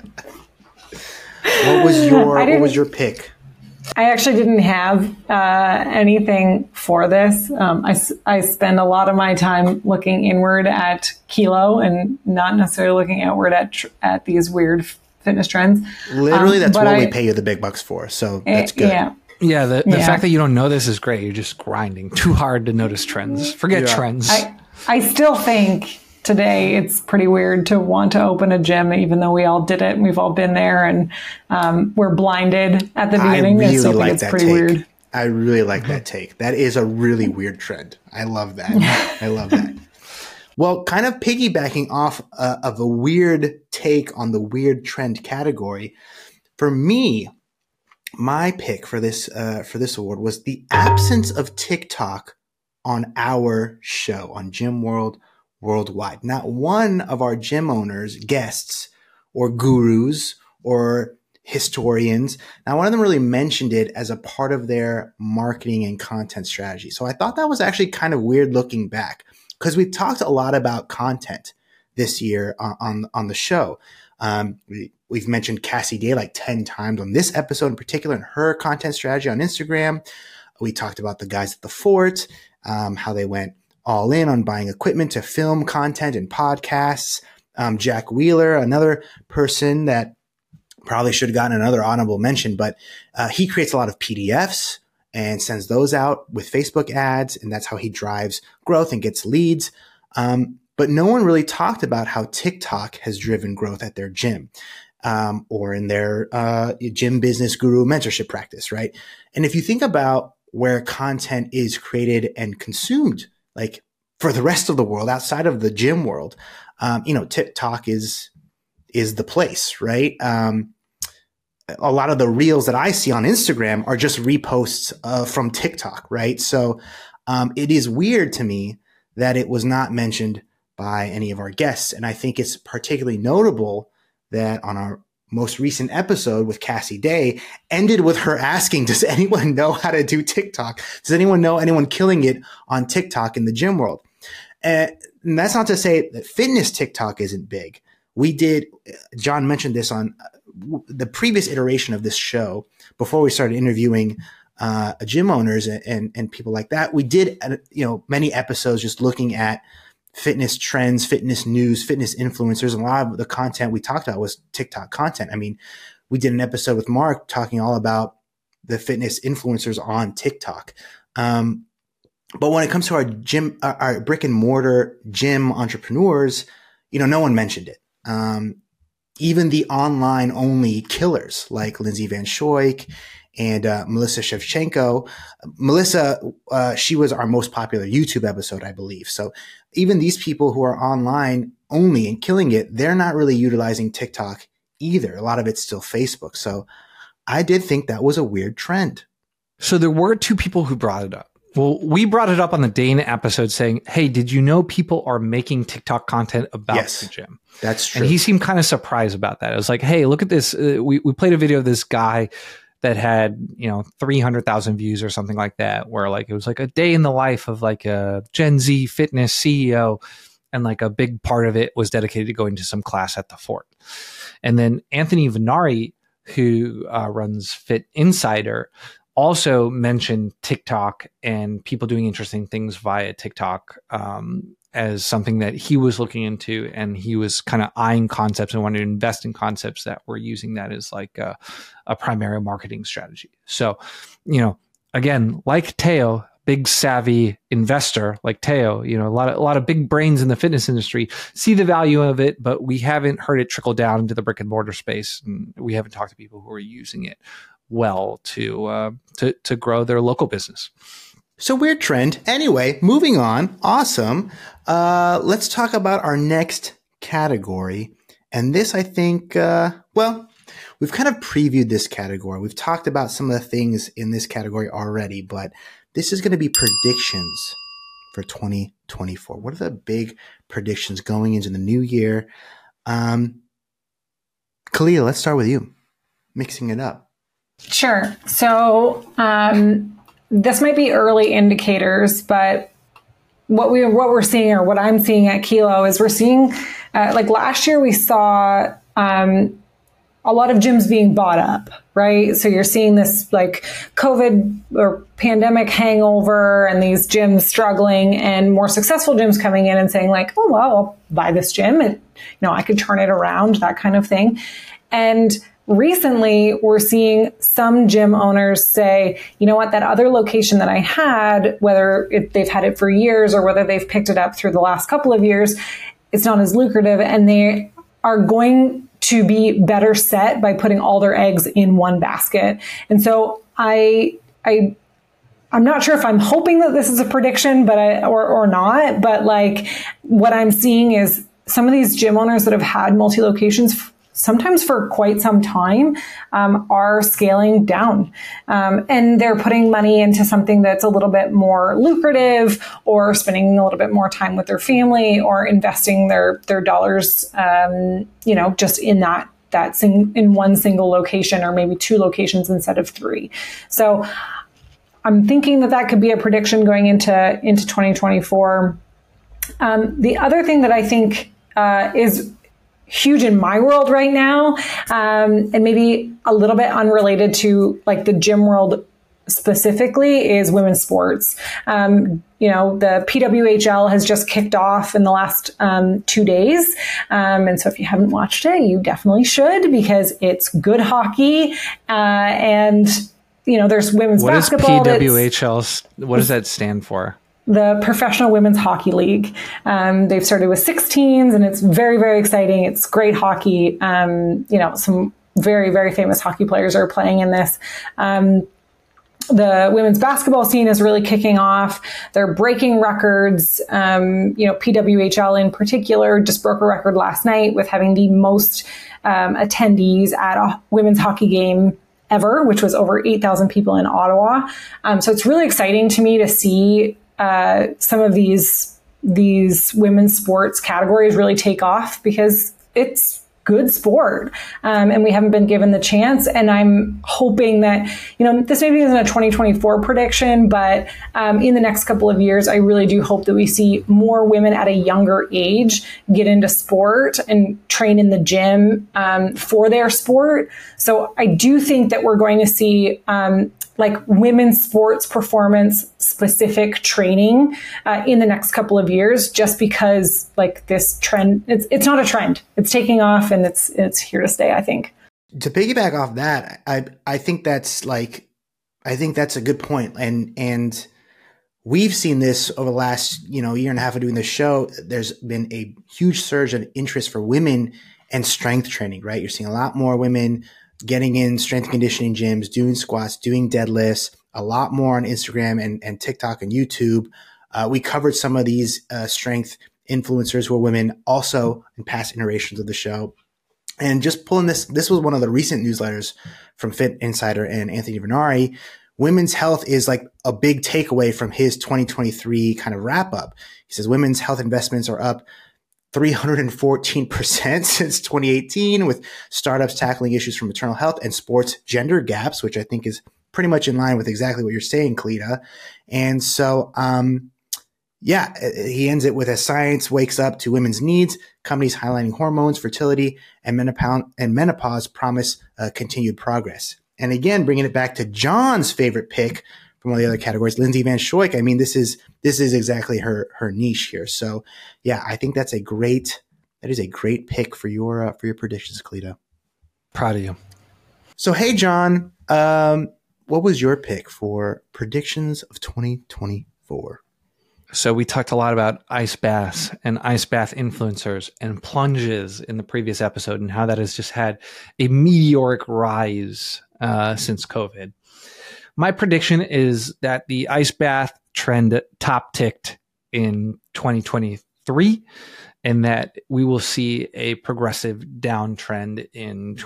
What was your pick? I actually didn't have anything for this. I spend a lot of my time looking inward at Kilo and not necessarily looking outward at these weird fitness trends. Literally, that's what we pay you the big bucks for. So that's good. Yeah, the fact that you don't know this is great. You're just grinding too hard to notice trends. Forget trends. I still think today it's pretty weird to want to open a gym, even though we all did it and we've all been there, and we're blinded at the beginning. I really so like it's that pretty take. weird. I really like that take. That is a really weird trend. I love that. I love that. Well, kind of piggybacking off of a weird take on the weird trend category, for me, my pick for this award was the absence of TikTok on our show, on Gym World Worldwide. Not one of our gym owners, guests, or gurus, or historians, not one of them really mentioned it as a part of their marketing and content strategy. So I thought that was actually kind of weird looking back, because we've talked a lot about content this year on the show. We've mentioned Cassie Day like 10 times on this episode in particular, and her content strategy on Instagram. We talked about the guys at the Fort, how they went all in on buying equipment to film content and podcasts. Jack Wheeler, another person that probably should have gotten another honorable mention, but he creates a lot of PDFs and sends those out with Facebook ads, and that's how he drives growth and gets leads. But no one really talked about how TikTok has driven growth at their gym, or in their gym business guru mentorship practice, right? And if you think about where content is created and consumed, like for the rest of the world outside of the gym world, TikTok is the place, right? A lot of the reels that I see on Instagram are just reposts from TikTok, right? So it is weird to me that it was not mentioned by any of our guests. And I think it's particularly notable that on our most recent episode with Cassie Day ended with her asking, does anyone know how to do TikTok? Does anyone know anyone killing it on TikTok in the gym world? And that's not to say that fitness TikTok isn't big. John mentioned this on the previous iteration of this show before we started interviewing gym owners and people like that. We did, many episodes just looking at fitness trends, fitness news, fitness influencers. And a lot of the content we talked about was TikTok content. I mean, we did an episode with Mark talking all about the fitness influencers on TikTok. But when it comes to our brick and mortar gym entrepreneurs, no one mentioned it. Even the online only killers like Lindsay Van Schoik and Melissa Shevchenko. Melissa, she was our most popular YouTube episode, I believe. So even these people who are online only and killing it, they're not really utilizing TikTok either. A lot of it's still Facebook. So I did think that was a weird trend. So there were two people who brought it up. Well, we brought it up on the Dane episode saying, hey, did you know people are making TikTok content about the gym? That's true. And he seemed kind of surprised about that. It was like, hey, look at this. We played a video of this guy that had, 300,000 views or something like that, where like it was like a day in the life of like a Gen Z fitness CEO. And like a big part of it was dedicated to going to some class at the Fort. And then Anthony Venari, who runs Fit Insider, also mentioned TikTok and people doing interesting things via TikTok as something that he was looking into, and he was kind of eyeing concepts and wanted to invest in concepts that were using that as like a primary marketing strategy. So, again, like Teo, big savvy investor like Teo, a lot of big brains in the fitness industry see the value of it, but we haven't heard it trickle down into the brick and mortar space, and we haven't talked to people who are using it well to grow their local business. So weird trend. Anyway, moving on. Awesome. Let's talk about our next category. And this, I think, we've kind of previewed this category. We've talked about some of the things in this category already, but this is going to be predictions for 2024. What are the big predictions going into the new year? Khalil, let's start with you, mixing it up. Sure. So this might be early indicators, but what we're seeing, or what I'm seeing at Kilo, is we're seeing like last year we saw a lot of gyms being bought up, right? So you're seeing this like COVID or pandemic hangover, and these gyms struggling, and more successful gyms coming in and saying like, oh, well, I'll buy this gym and, I could turn it around, that kind of thing. And recently we're seeing some gym owners say, you know what, that other location that I had, whether they've had it for years or whether they've picked it up through the last couple of years, it's not as lucrative, and they are going to be better set by putting all their eggs in one basket. And so I'm not sure if I'm hoping that this is a prediction, but or not, but like what I'm seeing is some of these gym owners that have had multi-locations sometimes for quite some time, are scaling down. And they're putting money into something that's a little bit more lucrative, or spending a little bit more time with their family, or investing their dollars, just in in one single location, or maybe two locations instead of three. So I'm thinking that could be a prediction going into 2024. The other thing that I think is huge in my world right now, and maybe a little bit unrelated to like the gym world specifically, is women's sports. The PWHL has just kicked off in the last 2 days. And so if you haven't watched it, you definitely should, because it's good hockey. And, there's women's basketball. What is PWHL? What does that stand for? The Professional Women's Hockey League. They've started with 6 teams, and it's very, very exciting. It's great hockey. Some very, very famous hockey players are playing in this. The women's basketball scene is really kicking off. They're breaking records. PWHL in particular just broke a record last night with having the most attendees at a women's hockey game ever, which was over 8,000 people in Ottawa. So it's really exciting to me to see some of these women's sports categories really take off, because it's good sport. And we haven't been given the chance. And I'm hoping that, this maybe isn't a 2024 prediction, but in the next couple of years, I really do hope that we see more women at a younger age get into sport and train in the gym for their sport. So I do think that we're going to see like women's sports performance specific training in the next couple of years, just because like this trend, it's not a trend, it's taking off, and it's here to stay, I think. To piggyback off that, I think that's a good point. And we've seen this over the last, year and a half of doing this show. There's been a huge surge of interest for women and strength training, right? You're seeing a lot more women getting in strength and conditioning gyms, doing squats, doing deadlifts, a lot more on Instagram and TikTok and YouTube. We covered some of these strength influencers who are women also in past iterations of the show. And just pulling this was one of the recent newsletters from Fit Insider and Anthony Vernari. Women's health is like a big takeaway from his 2023 kind of wrap up. He says women's health investments are up 314% since 2018, with startups tackling issues from maternal health and sports gender gaps, which I think is pretty much in line with exactly what you're saying, Kalita. And so, yeah, he ends it with, as science wakes up to women's needs, companies highlighting hormones, fertility, and menopause promise continued progress. And again, bringing it back to John's favorite pick from one of the other categories, Lindsay Van Schoik. I mean, this is exactly her niche here. So, yeah, I think that is a great pick for your predictions, Kalita. Proud of you. So, hey, John, what was your pick for predictions of 2024? So we talked a lot about ice baths and ice bath influencers and plunges in the previous episode, and how that has just had a meteoric rise since COVID. My prediction is that the ice bath trend top ticked in 2023, and that we will see a progressive downtrend in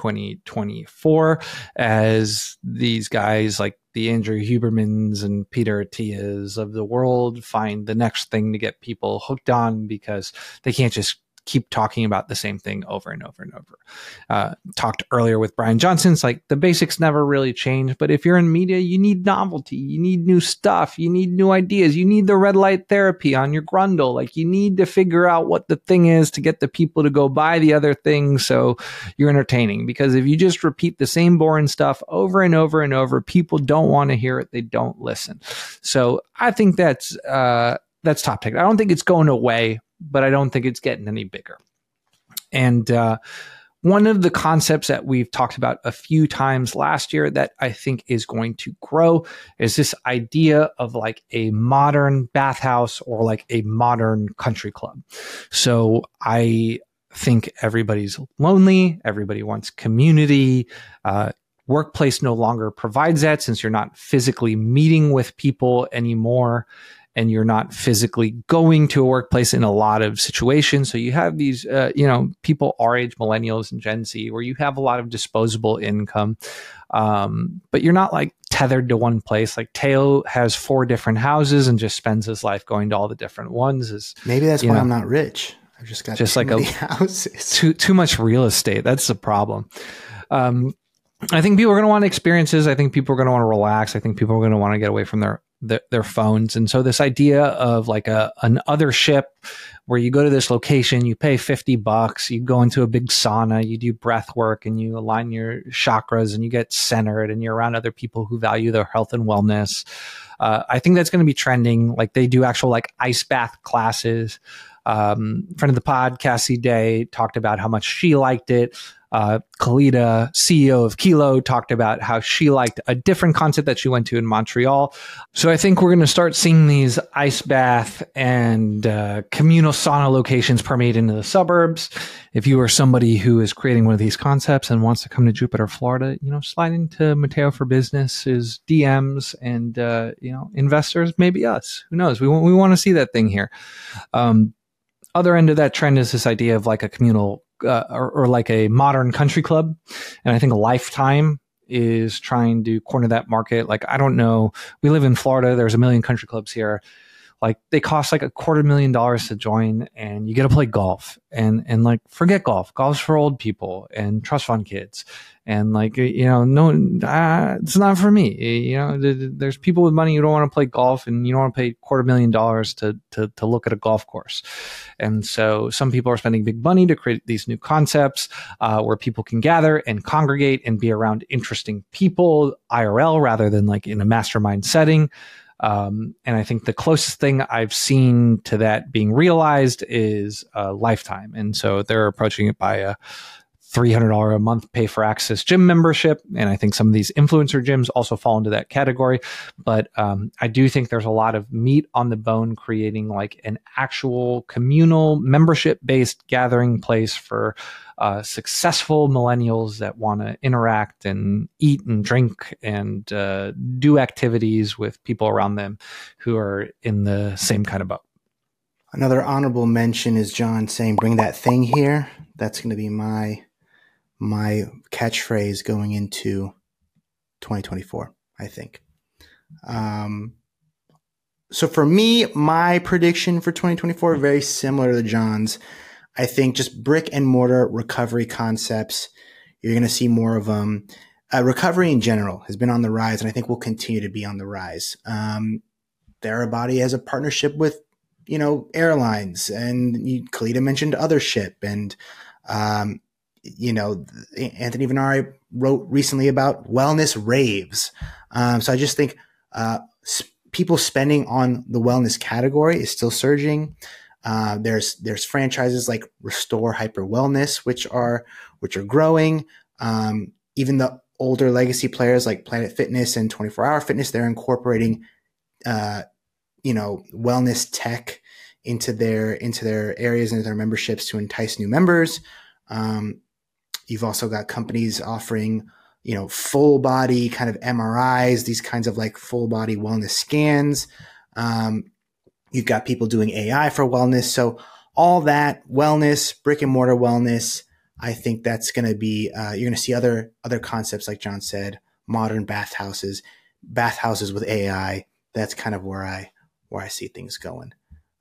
2024 as these guys like the Andrew Hubermans and Peter Attias of the world find the next thing to get people hooked on, because they can't just keep talking about the same thing over and over and over. Talked earlier with Brian Johnson. It's like the basics never really change, but if you're in media, you need novelty, you need new stuff, you need new ideas, you need the red light therapy on your grundle. Like, you need to figure out what the thing is to get the people to go buy the other thing so you're entertaining. Because if you just repeat the same boring stuff over and over and over, people don't want to hear it. They don't listen. So I think that's top tick. I don't think it's going away, but I don't think it's getting any bigger. And one of the concepts that we've talked about a few times last year that I think is going to grow is this idea of like a modern bathhouse or like a modern country club. So I think everybody's lonely. Everybody wants community. Workplace no longer provides that, since you're not physically meeting with people anymore, and you're not physically going to a workplace in a lot of situations. So you have these, people our age, millennials and Gen Z, where you have a lot of disposable income, but you're not like tethered to one place. Like Teo has 4 different houses and just spends his life going to all the different ones. Maybe that's why I'm not rich. I've just got too many houses. Too much real estate. That's the problem. I think people are going to want experiences. I think people are going to want to relax. I think people are going to want to get away from their phones. And so this idea of like an other ship where you go to this location, you pay $50, you go into a big sauna, you do breath work, and you align your chakras, and you get centered, and you're around other people who value their health and wellness. I think that's going to be trending. Like, they do actual like ice bath classes. Friend of the pod, Cassie Day, talked about how much she liked it. Kalita, CEO of Kilo, talked about how she liked a different concept that she went to in Montreal. So I think we're going to start seeing these ice bath and communal sauna locations permeate into the suburbs. If you are somebody who is creating one of these concepts and wants to come to Jupiter, Florida, slide into Mateo for Business's DMs, and investors, maybe us. Who knows? We want to see that thing here. Other end of that trend is this idea of like a communal or like a modern country club. And I think Lifetime is trying to corner that market. Like, I don't know. We live in Florida. There's a million country clubs here. Like, they cost like $250,000 to join, and you get to play golf, and like, forget golf. Golf's for old people and trust fund kids. And like, it's not for me. There's people with money who don't want to play golf, and you don't want to pay $250,000 to look at a golf course. And so some people are spending big money to create these new concepts where people can gather and congregate and be around interesting people IRL rather than like in a mastermind setting. And I think the closest thing I've seen to that being realized is Lifetime. And so they're approaching it by a $300 a month pay for access gym membership. And I think some of these influencer gyms also fall into that category. But I do think there's a lot of meat on the bone creating like an actual communal membership based gathering place for successful millennials that want to interact and eat and drink and do activities with people around them who are in the same kind of boat. Another honorable mention is John saying, bring that thing here. That's going to be my my catchphrase going into 2024, I think. So for me, my prediction for 2024, very similar to John's. I think just brick and mortar recovery concepts. You're going to see more of them. Recovery in general has been on the rise, and I think will continue to be on the rise. Therabody has a partnership with, airlines, and Kalita mentioned Othership, and Anthony Venari wrote recently about wellness raves. So I just think people spending on the wellness category is still surging. There's franchises like Restore Hyper Wellness, which are growing. Even the older legacy players like Planet Fitness and 24 Hour Fitness, they're incorporating, wellness tech into their areas, into their memberships to entice new members. You've also got companies offering, full body kind of MRIs, these kinds of like full body wellness scans. You've got people doing AI for wellness. So all that wellness, brick and mortar wellness, I think that's going to be, you're going to see other concepts, like John said, modern bathhouses with AI. That's kind of where I see things going.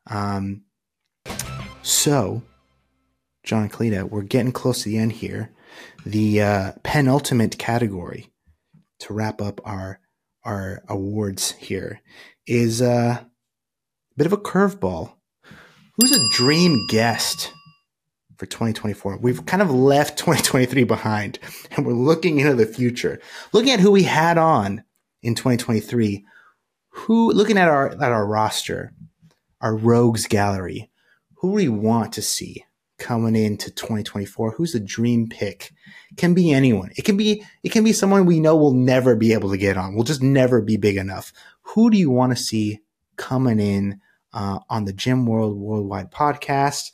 So John and Kalita, we're getting close to the end here. The penultimate category to wrap up our awards here is a bit of a curveball. Who's a dream guest for 2024? We've kind of left 2023 behind, and we're looking into the future, looking at who we had on in 2023. Looking at our roster, our rogues gallery, who do we want to see coming into 2024? Who's a dream pick? Can be anyone. It can be someone we know we'll never be able to get on. We'll just never be big enough. Who do you want to see coming in on the Gym World Worldwide podcast?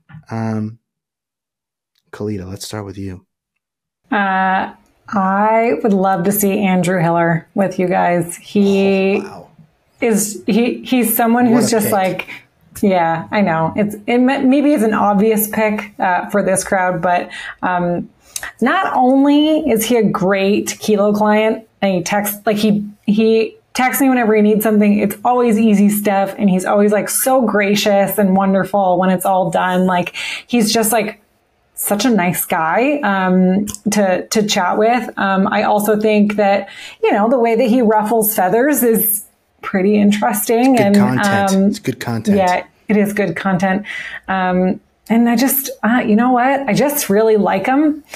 Kalita, let's start with you. I would love to see Andrew Hiller with you guys. He's someone who's just pick. Like, yeah, I know maybe it's an obvious pick for this crowd, but not only is he a great Kilo client, and he texts he texts me whenever he needs something. It's always easy stuff, and he's always like so gracious and wonderful when it's all done. Like, he's just like such a nice guy to chat with. I also think that, the way that he ruffles feathers is pretty interesting. It's good content. It's good content. Yeah, it is good content. And I just, you know what? I just really like him.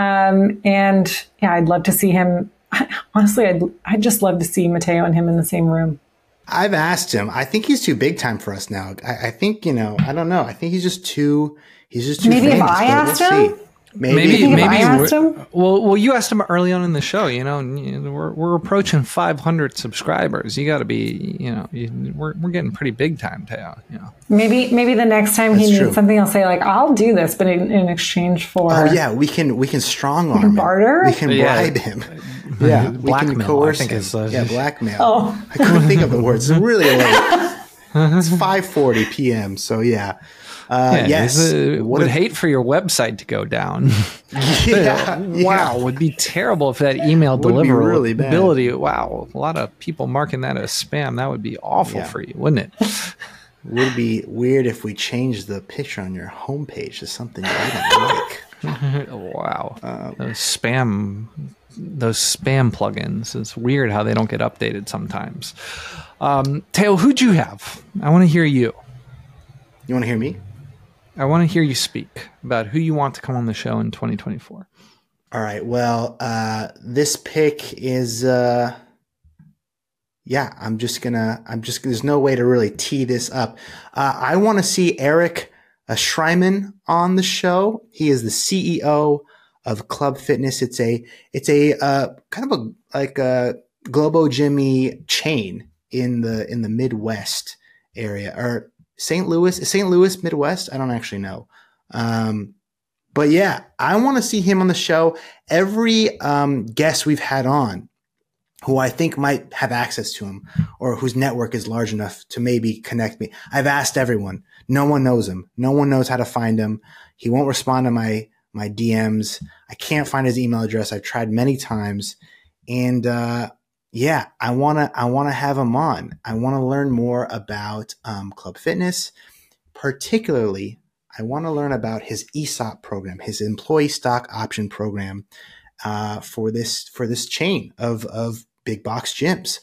And yeah, I'd love to see him. Honestly, I'd just love to see Matteo and him in the same room. I've asked him. I think he's too big time for us now. I think, I don't know. I think he's just too maybe famous. If I asked him? Maybe I asked him? Well, you asked him early on in the show. We're approaching 500 subscribers. You got to be, we're getting pretty big time, Teo. Maybe the next time he needs something, I'll say like, I'll do this, but in exchange for. Oh yeah, we can strong arm him. Barter. We can bribe him. Yeah, blackmail. We can coerce I think him. Blackmail. Oh, I couldn't think of the words. It's really late. It's 5:40 p.m. So yeah. Yes. Would hate for your website to go down. Wow. Would be terrible if that email deliverability. Really wow. A lot of people marking that as spam. That would be awful for you, wouldn't it? Would be weird if we changed the picture on your homepage to something you didn't like. Wow. Those spam plugins. It's weird how they don't get updated sometimes. Teo, who'd you have? I want to hear you. You want to hear me? I want to hear you speak about who you want to come on the show in 2024. All right. Well, this pick is, there's no way to really tee this up. I want to see Eric Schreiman on the show. He is the CEO of Club Fitness. It's a kind of a Globo Jimmy chain in the Midwest area, or St. Louis Midwest? I don't actually know. But yeah, I want to see him on the show. Every guest we've had on who I think might have access to him or whose network is large enough to maybe connect me. I've asked everyone. No one knows him. No one knows how to find him. He won't respond to my my DMs. I can't find his email address. I've tried many times. And yeah, I wanna have him on. I want to learn more about Club Fitness. Particularly, I want to learn about his ESOP program, his employee stock option program for this chain of big box gyms.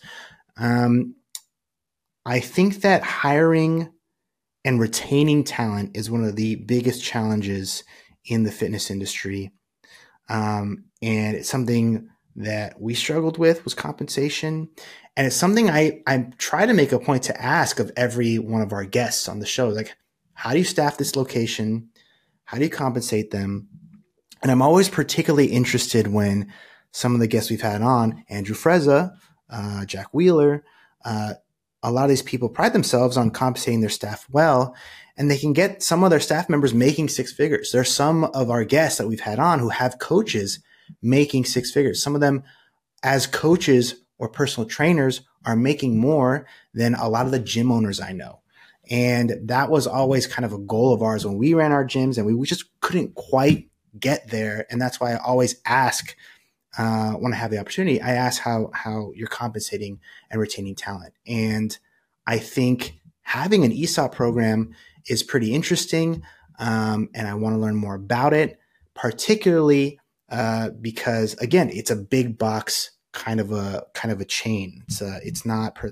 I think that hiring and retaining talent is one of the biggest challenges in the fitness industry. And it's something that we struggled with was compensation. And it's something I try to make a point to ask of every one of our guests on the show. Like, how do you staff this location? How do you compensate them? And I'm always particularly interested when some of the guests we've had on, Andrew Frezza, Jack Wheeler, a lot of these people pride themselves on compensating their staff well, and they can get some of their staff members making six figures. There's some of our guests that we've had on who have coaches making six figures. Some of them as coaches or personal trainers are making more than a lot of the gym owners I know. And that was always kind of a goal of ours when we ran our gyms, and we just couldn't quite get there. And that's why I always ask, when I have the opportunity, I ask how you're compensating and retaining talent. And I think having an ESOP program is pretty interesting. And I want to learn more about it, particularly because again, it's a big box kind of a chain. It's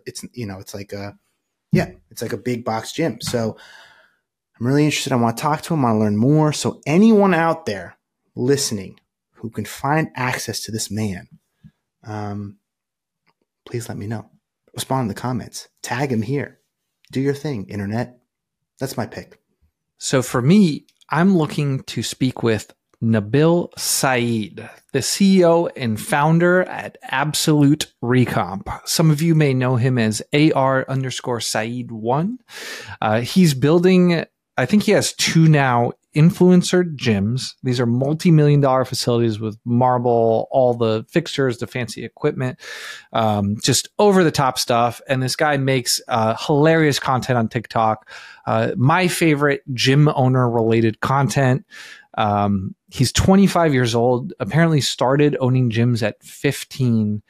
like a big box gym. So I'm really interested. I want to talk to him. I want to learn more. So anyone out there listening who can find access to this man, please let me know. Respond in the comments. Tag him here. Do your thing, internet. That's my pick. So for me, I'm looking to speak with Nabil Saeed, the CEO and founder at Absolute Recomp. Some of you may know him as AR_Saeed1. He's building, I think he has 2 now, influencer gyms. These are multi-million-dollar facilities with marble, all the fixtures, the fancy equipment, just over-the-top stuff. And this guy makes hilarious content on TikTok. My favorite gym owner-related content. He's 25 years old, apparently started owning gyms at 15.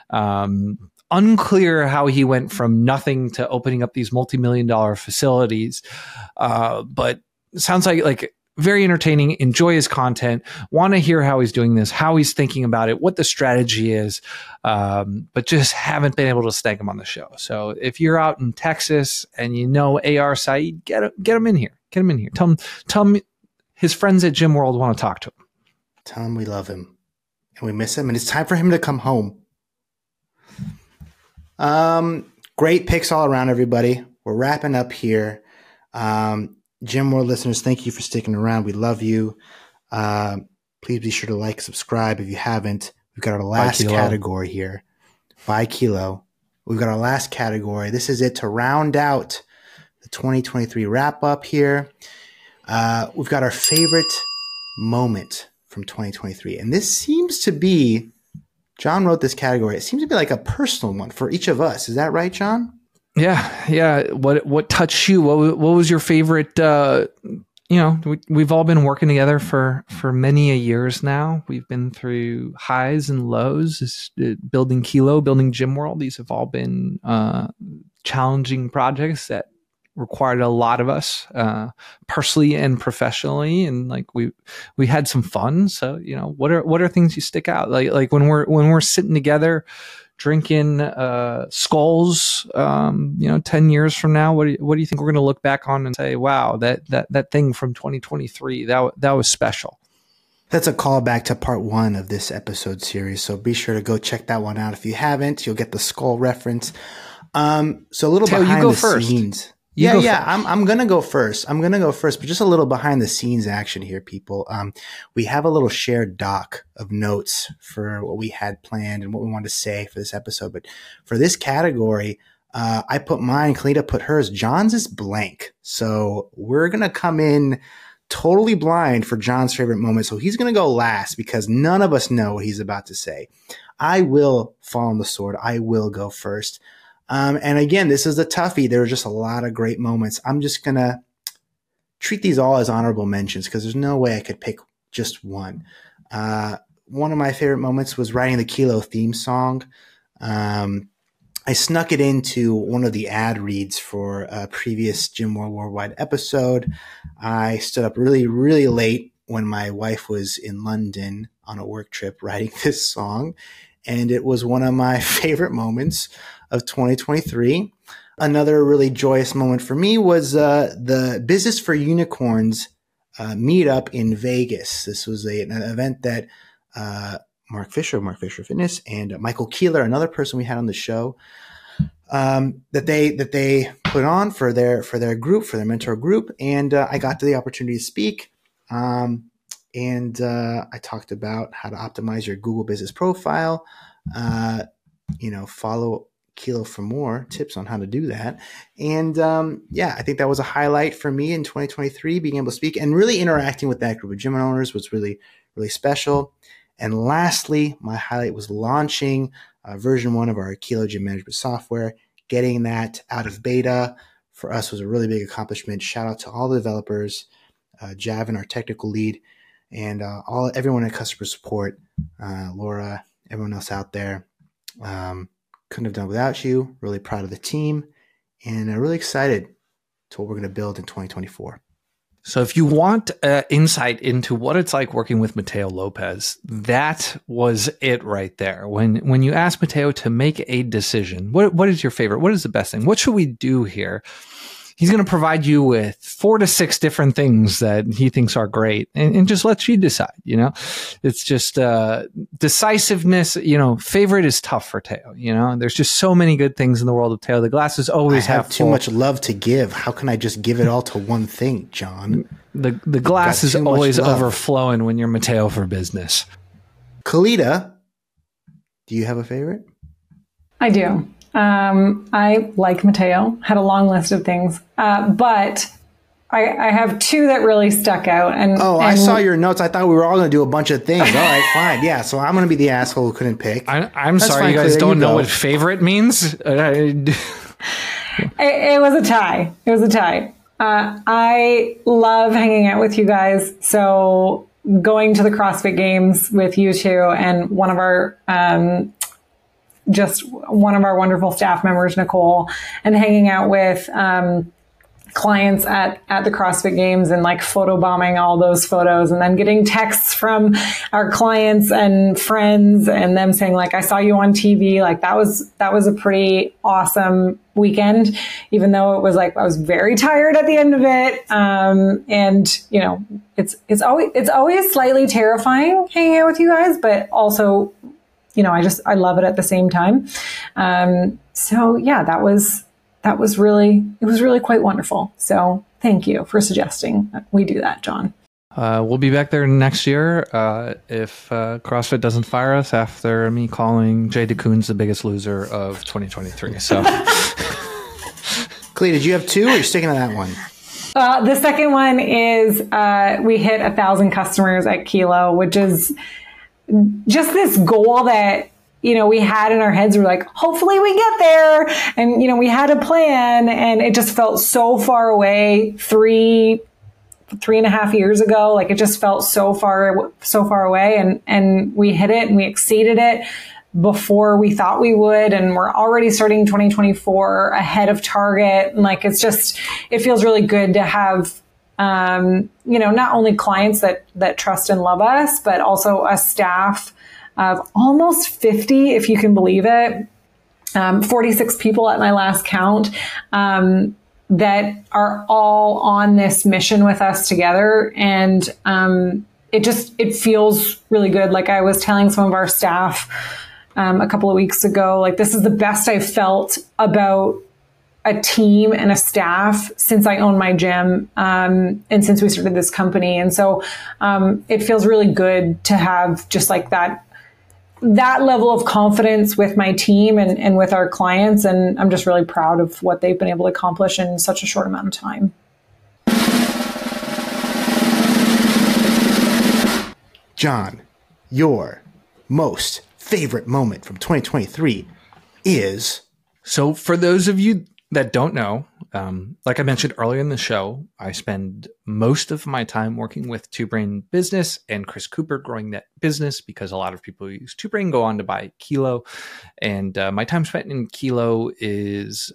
Unclear how he went from nothing to opening up these multi-million-dollar facilities. But sounds like very entertaining. Enjoy his content. Want to hear how he's doing this, how he's thinking about it, what the strategy is. But just haven't been able to snag him on the show. So if you're out in Texas and you know AR Saeed, get him in here. Get him in here. Tell him his friends at Gym World want to talk to him. Tell him we love him and we miss him, and it's time for him to come home. Great picks all around, everybody. We're wrapping up here. Gym World listeners, thank you for sticking around. We love you. Please be sure to like, subscribe if you haven't. We've got our last category here. By Kilo. We've got our last category. This is it to round out the 2023 wrap up here. We've got our favorite moment from 2023. And this seems to be, John wrote this category. It seems to be like a personal one for each of us. Is that right, John? Yeah. What touched you? What was your favorite? We've all been working together for many a years now. We've been through highs and lows, building Kilo, building Gym World. These have all been challenging projects that required a lot of us, personally and professionally, and like we had some fun. So what are things you stick out like when we're sitting together drinking skulls 10 years from now, what do you think we're going to look back on and say, wow, that thing from 2023 that was special? That's a callback to part 1 of this episode series, so be sure to go check that one out. If you haven't, you'll get the skull reference. So a little Taylor, behind you go the first. scenes. First. I'm going to go first. But just a little behind the scenes action here, people. We have a little shared doc of notes for what we had planned and what we wanted to say for this episode. But for this category, I put mine, Kalita put hers. John's is blank. So we're going to come in totally blind for John's favorite moment. So he's going to go last because none of us know what he's about to say. I will fall on the sword. I will go first. And again, this is a toughie. There were just a lot of great moments. I'm just going to treat these all as honorable mentions because there's no way I could pick just one. One of my favorite moments was writing the Kilo theme song. I snuck it into one of the ad reads for a previous Gym World Worldwide episode. I stood up really, really late when my wife was in London on a work trip writing this song, and it was one of my favorite moments of 2023. Another really joyous moment for me was the Business for Unicorns meetup in Vegas. This was an event that Mark Fisher Fitness, and Michael Keeler, another person we had on the show, that they put on for their group, for their mentor group, and I got the opportunity to speak. And I talked about how to optimize your Google business profile. Follow Kilo for more tips on how to do that. And I think that was a highlight for me in 2023, being able to speak and really interacting with that group of gym owners was really, really special. And lastly, my highlight was launching version 1 of our Kilo Gym Management software. Getting that out of beta for us was a really big accomplishment. Shout out to all the developers, Javin, our technical lead, and everyone in customer support, Laura, everyone else out there. Couldn't have done without you. Really proud of the team, and really excited to what we're going to build in 2024. So if you want insight into what it's like working with Mateo Lopez, that was it right there. When you ask Mateo to make a decision, what is your favorite? What is the best thing? What should we do here? He's going to provide you with 4 to 6 different things that he thinks are great and just lets you decide, It's just decisiveness, favorite is tough for Teo, There's just so many good things in the world of Teo. The glass is always I have too much love to give. How can I just give it all to one thing, John? The glass is always overflowing when you're Mateo for Business. Kalita, do you have a favorite? I do. I like Mateo, had a long list of things, but I have 2 that really stuck out. I saw your notes. I thought we were all going to do a bunch of things. All right, fine. Yeah, so I'm going to be the asshole who couldn't pick. I'm sorry, fine, you guys don't know what favorite means? It was a tie. I love hanging out with you guys. So going to the CrossFit Games with you 2 and one of our wonderful staff members, Nicole, and hanging out with clients at the CrossFit Games and like photobombing all those photos, and then getting texts from our clients and friends and them saying like, I saw you on TV. Like that was a pretty awesome weekend, even though it was like, I was very tired at the end of it. And it's always slightly terrifying hanging out with you guys, but also, I love it at the same time. That was really quite wonderful. So thank you for suggesting that we do that, John. We'll be back there next year if CrossFit doesn't fire us after me calling Jay DeCoons the biggest loser of 2023. So, Clea, did you have 2 or are you sticking to that one? The second one is we hit 1,000 customers at Kilo, which is just this goal that, we had in our heads. We're like, hopefully we get there. And, we had a plan and it just felt so far away 3.5 years ago. Like it just felt so far away and we hit it and we exceeded it before we thought we would. And we're already starting 2024 ahead of target. And like, it feels really good to have, not only clients that trust and love us, but also a staff of almost 50, if you can believe it, 46 people at my last count, that are all on this mission with us together. And it feels really good. Like I was telling some of our staff a couple of weeks ago, like this is the best I've felt about a team and a staff since I own my gym, and since we started this company. And so it feels really good to have just like that level of confidence with my team and with our clients. And I'm just really proud of what they've been able to accomplish in such a short amount of time. John, your most favorite moment from 2023 is? So for those of you that don't know, Like I mentioned earlier in the show, I spend most of my time working with Two Brain Business and Chris Cooper growing that business, because a lot of people who use Two Brain go on to buy Kilo. And my time spent in Kilo is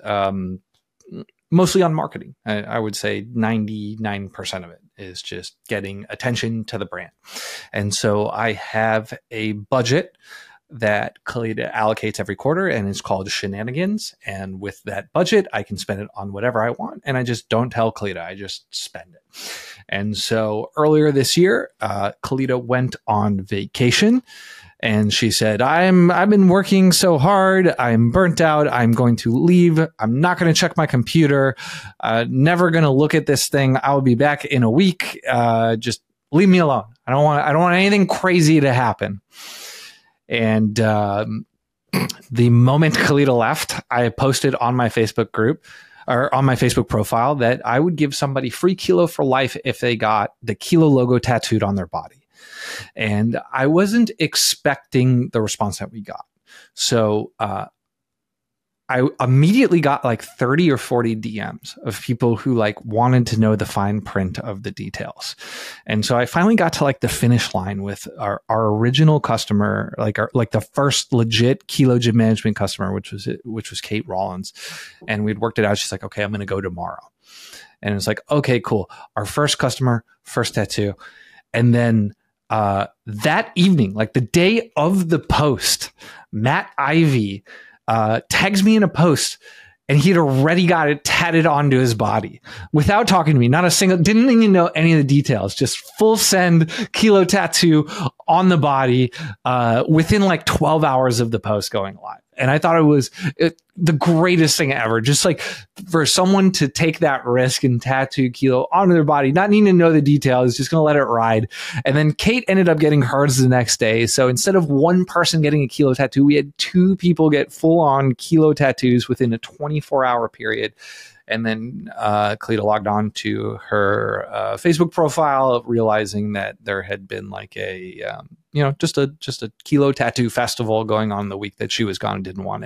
mostly on marketing. I would say 99% of it is just getting attention to the brand. And so I have a budget that Kalita allocates every quarter, and it's called Shenanigans. And with that budget, I can spend it on whatever I want. And I just don't tell Kalita, I just spend it. And so earlier this year, Kalita went on vacation. And she said, I've been working so hard. I'm burnt out. I'm going to leave. I'm not going to check my computer. Never going to look at this thing. I will be back in a week. Just leave me alone. I don't want anything crazy to happen. And the moment Kalita left, I posted on my Facebook group, or on my Facebook profile, that I would give somebody free Kilo for life if they got the Kilo logo tattooed on their body. And I wasn't expecting the response that we got. So I immediately got like 30 or 40 DMs of people who like wanted to know the fine print of the details. And so I finally got to like the finish line with our original customer, like the first legit Kilo Gym Management customer, which was Kate Rollins. And we'd worked it out. She's like, okay, I'm going to go tomorrow. And it's like, okay, cool. Our first customer, first tattoo. And then that evening, like the day of the post, Matt Ivy tags me in a post, and he had already got it tatted onto his body without talking to me. Not a single, didn't even know any of the details, just full send Kilo tattoo on the body within like 12 hours of the post going live. And I thought it was the greatest thing ever. Just like for someone to take that risk and tattoo Kilo onto their body, not needing to know the details, just going to let it ride. And then Kate ended up getting hers the next day. So instead of one person getting a Kilo tattoo, we had two people get full on Kilo tattoos within a 24-hour period. And then Kalita logged on to her Facebook profile, realizing that there had been like a just a Kilo tattoo festival going on the week that she was gone, and didn't want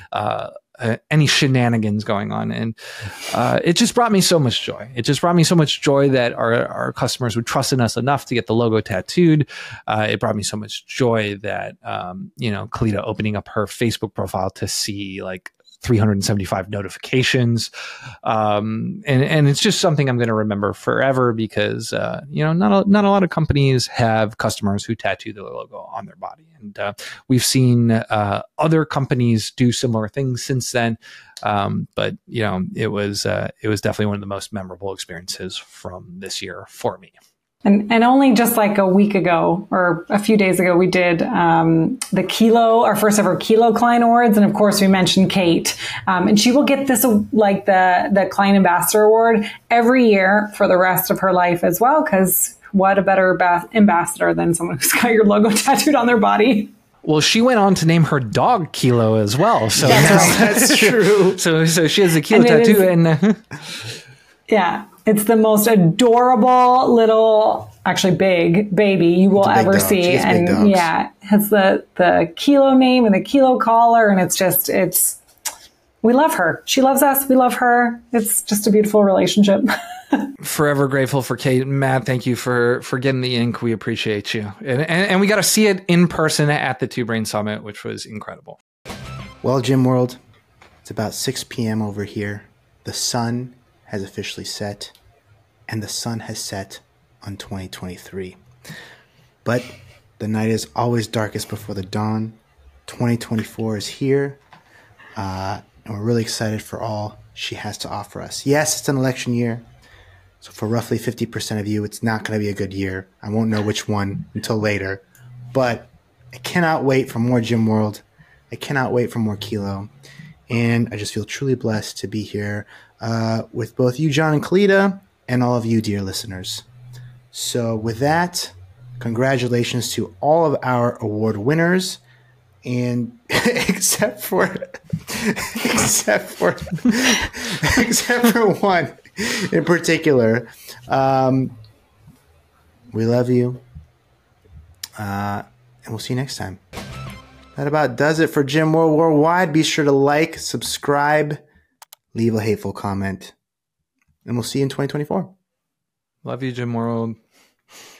any shenanigans going on. And it just brought me so much joy. It just brought me so much joy that our customers would trust in us enough to get the logo tattooed. It brought me so much joy that Kalita opening up her Facebook profile to see like 375 notifications. And it's just something I'm going to remember forever, because, not a lot of companies have customers who tattoo their logo on their body. And we've seen other companies do similar things since then. But it was definitely one of the most memorable experiences from this year for me. And only just like a week ago or a few days ago, we did the Kilo, our first ever Kilo Client Awards. And of course, we mentioned Kate. And she will get this, like the Client Ambassador Award every year for the rest of her life as well. Because what a better ambassador than someone who's got your logo tattooed on their body. Well, she went on to name her dog Kilo as well. So That's true. So she has a Kilo tattoo. Yeah. It's the most adorable little, actually big baby you will ever see. And yeah, it has the Kilo name and the Kilo collar. And we love her. She loves us. We love her. It's just a beautiful relationship. Forever grateful for Kate. Matt, thank you for getting the ink. We appreciate you. And we got to see it in person at the Two Brain Summit, which was incredible. Well, Gym World, it's about 6 p.m. over here. The sun has officially set, and the sun has set on 2023. But the night is always darkest before the dawn. 2024 is here, and we're really excited for all she has to offer us. Yes, it's an election year, so for roughly 50% of you, it's not going to be a good year. I won't know which one until later, but I cannot wait for more Gym World. I cannot wait for more Kilo, and I just feel truly blessed to be here with both you, John and Kalita, and all of you, dear listeners. So with that, congratulations to all of our award winners, and except for one in particular, we love you, and we'll see you next time. That about does it for Gym World Worldwide. Be sure to like, subscribe, leave a hateful comment, and we'll see you in 2024. Love you, Gym World.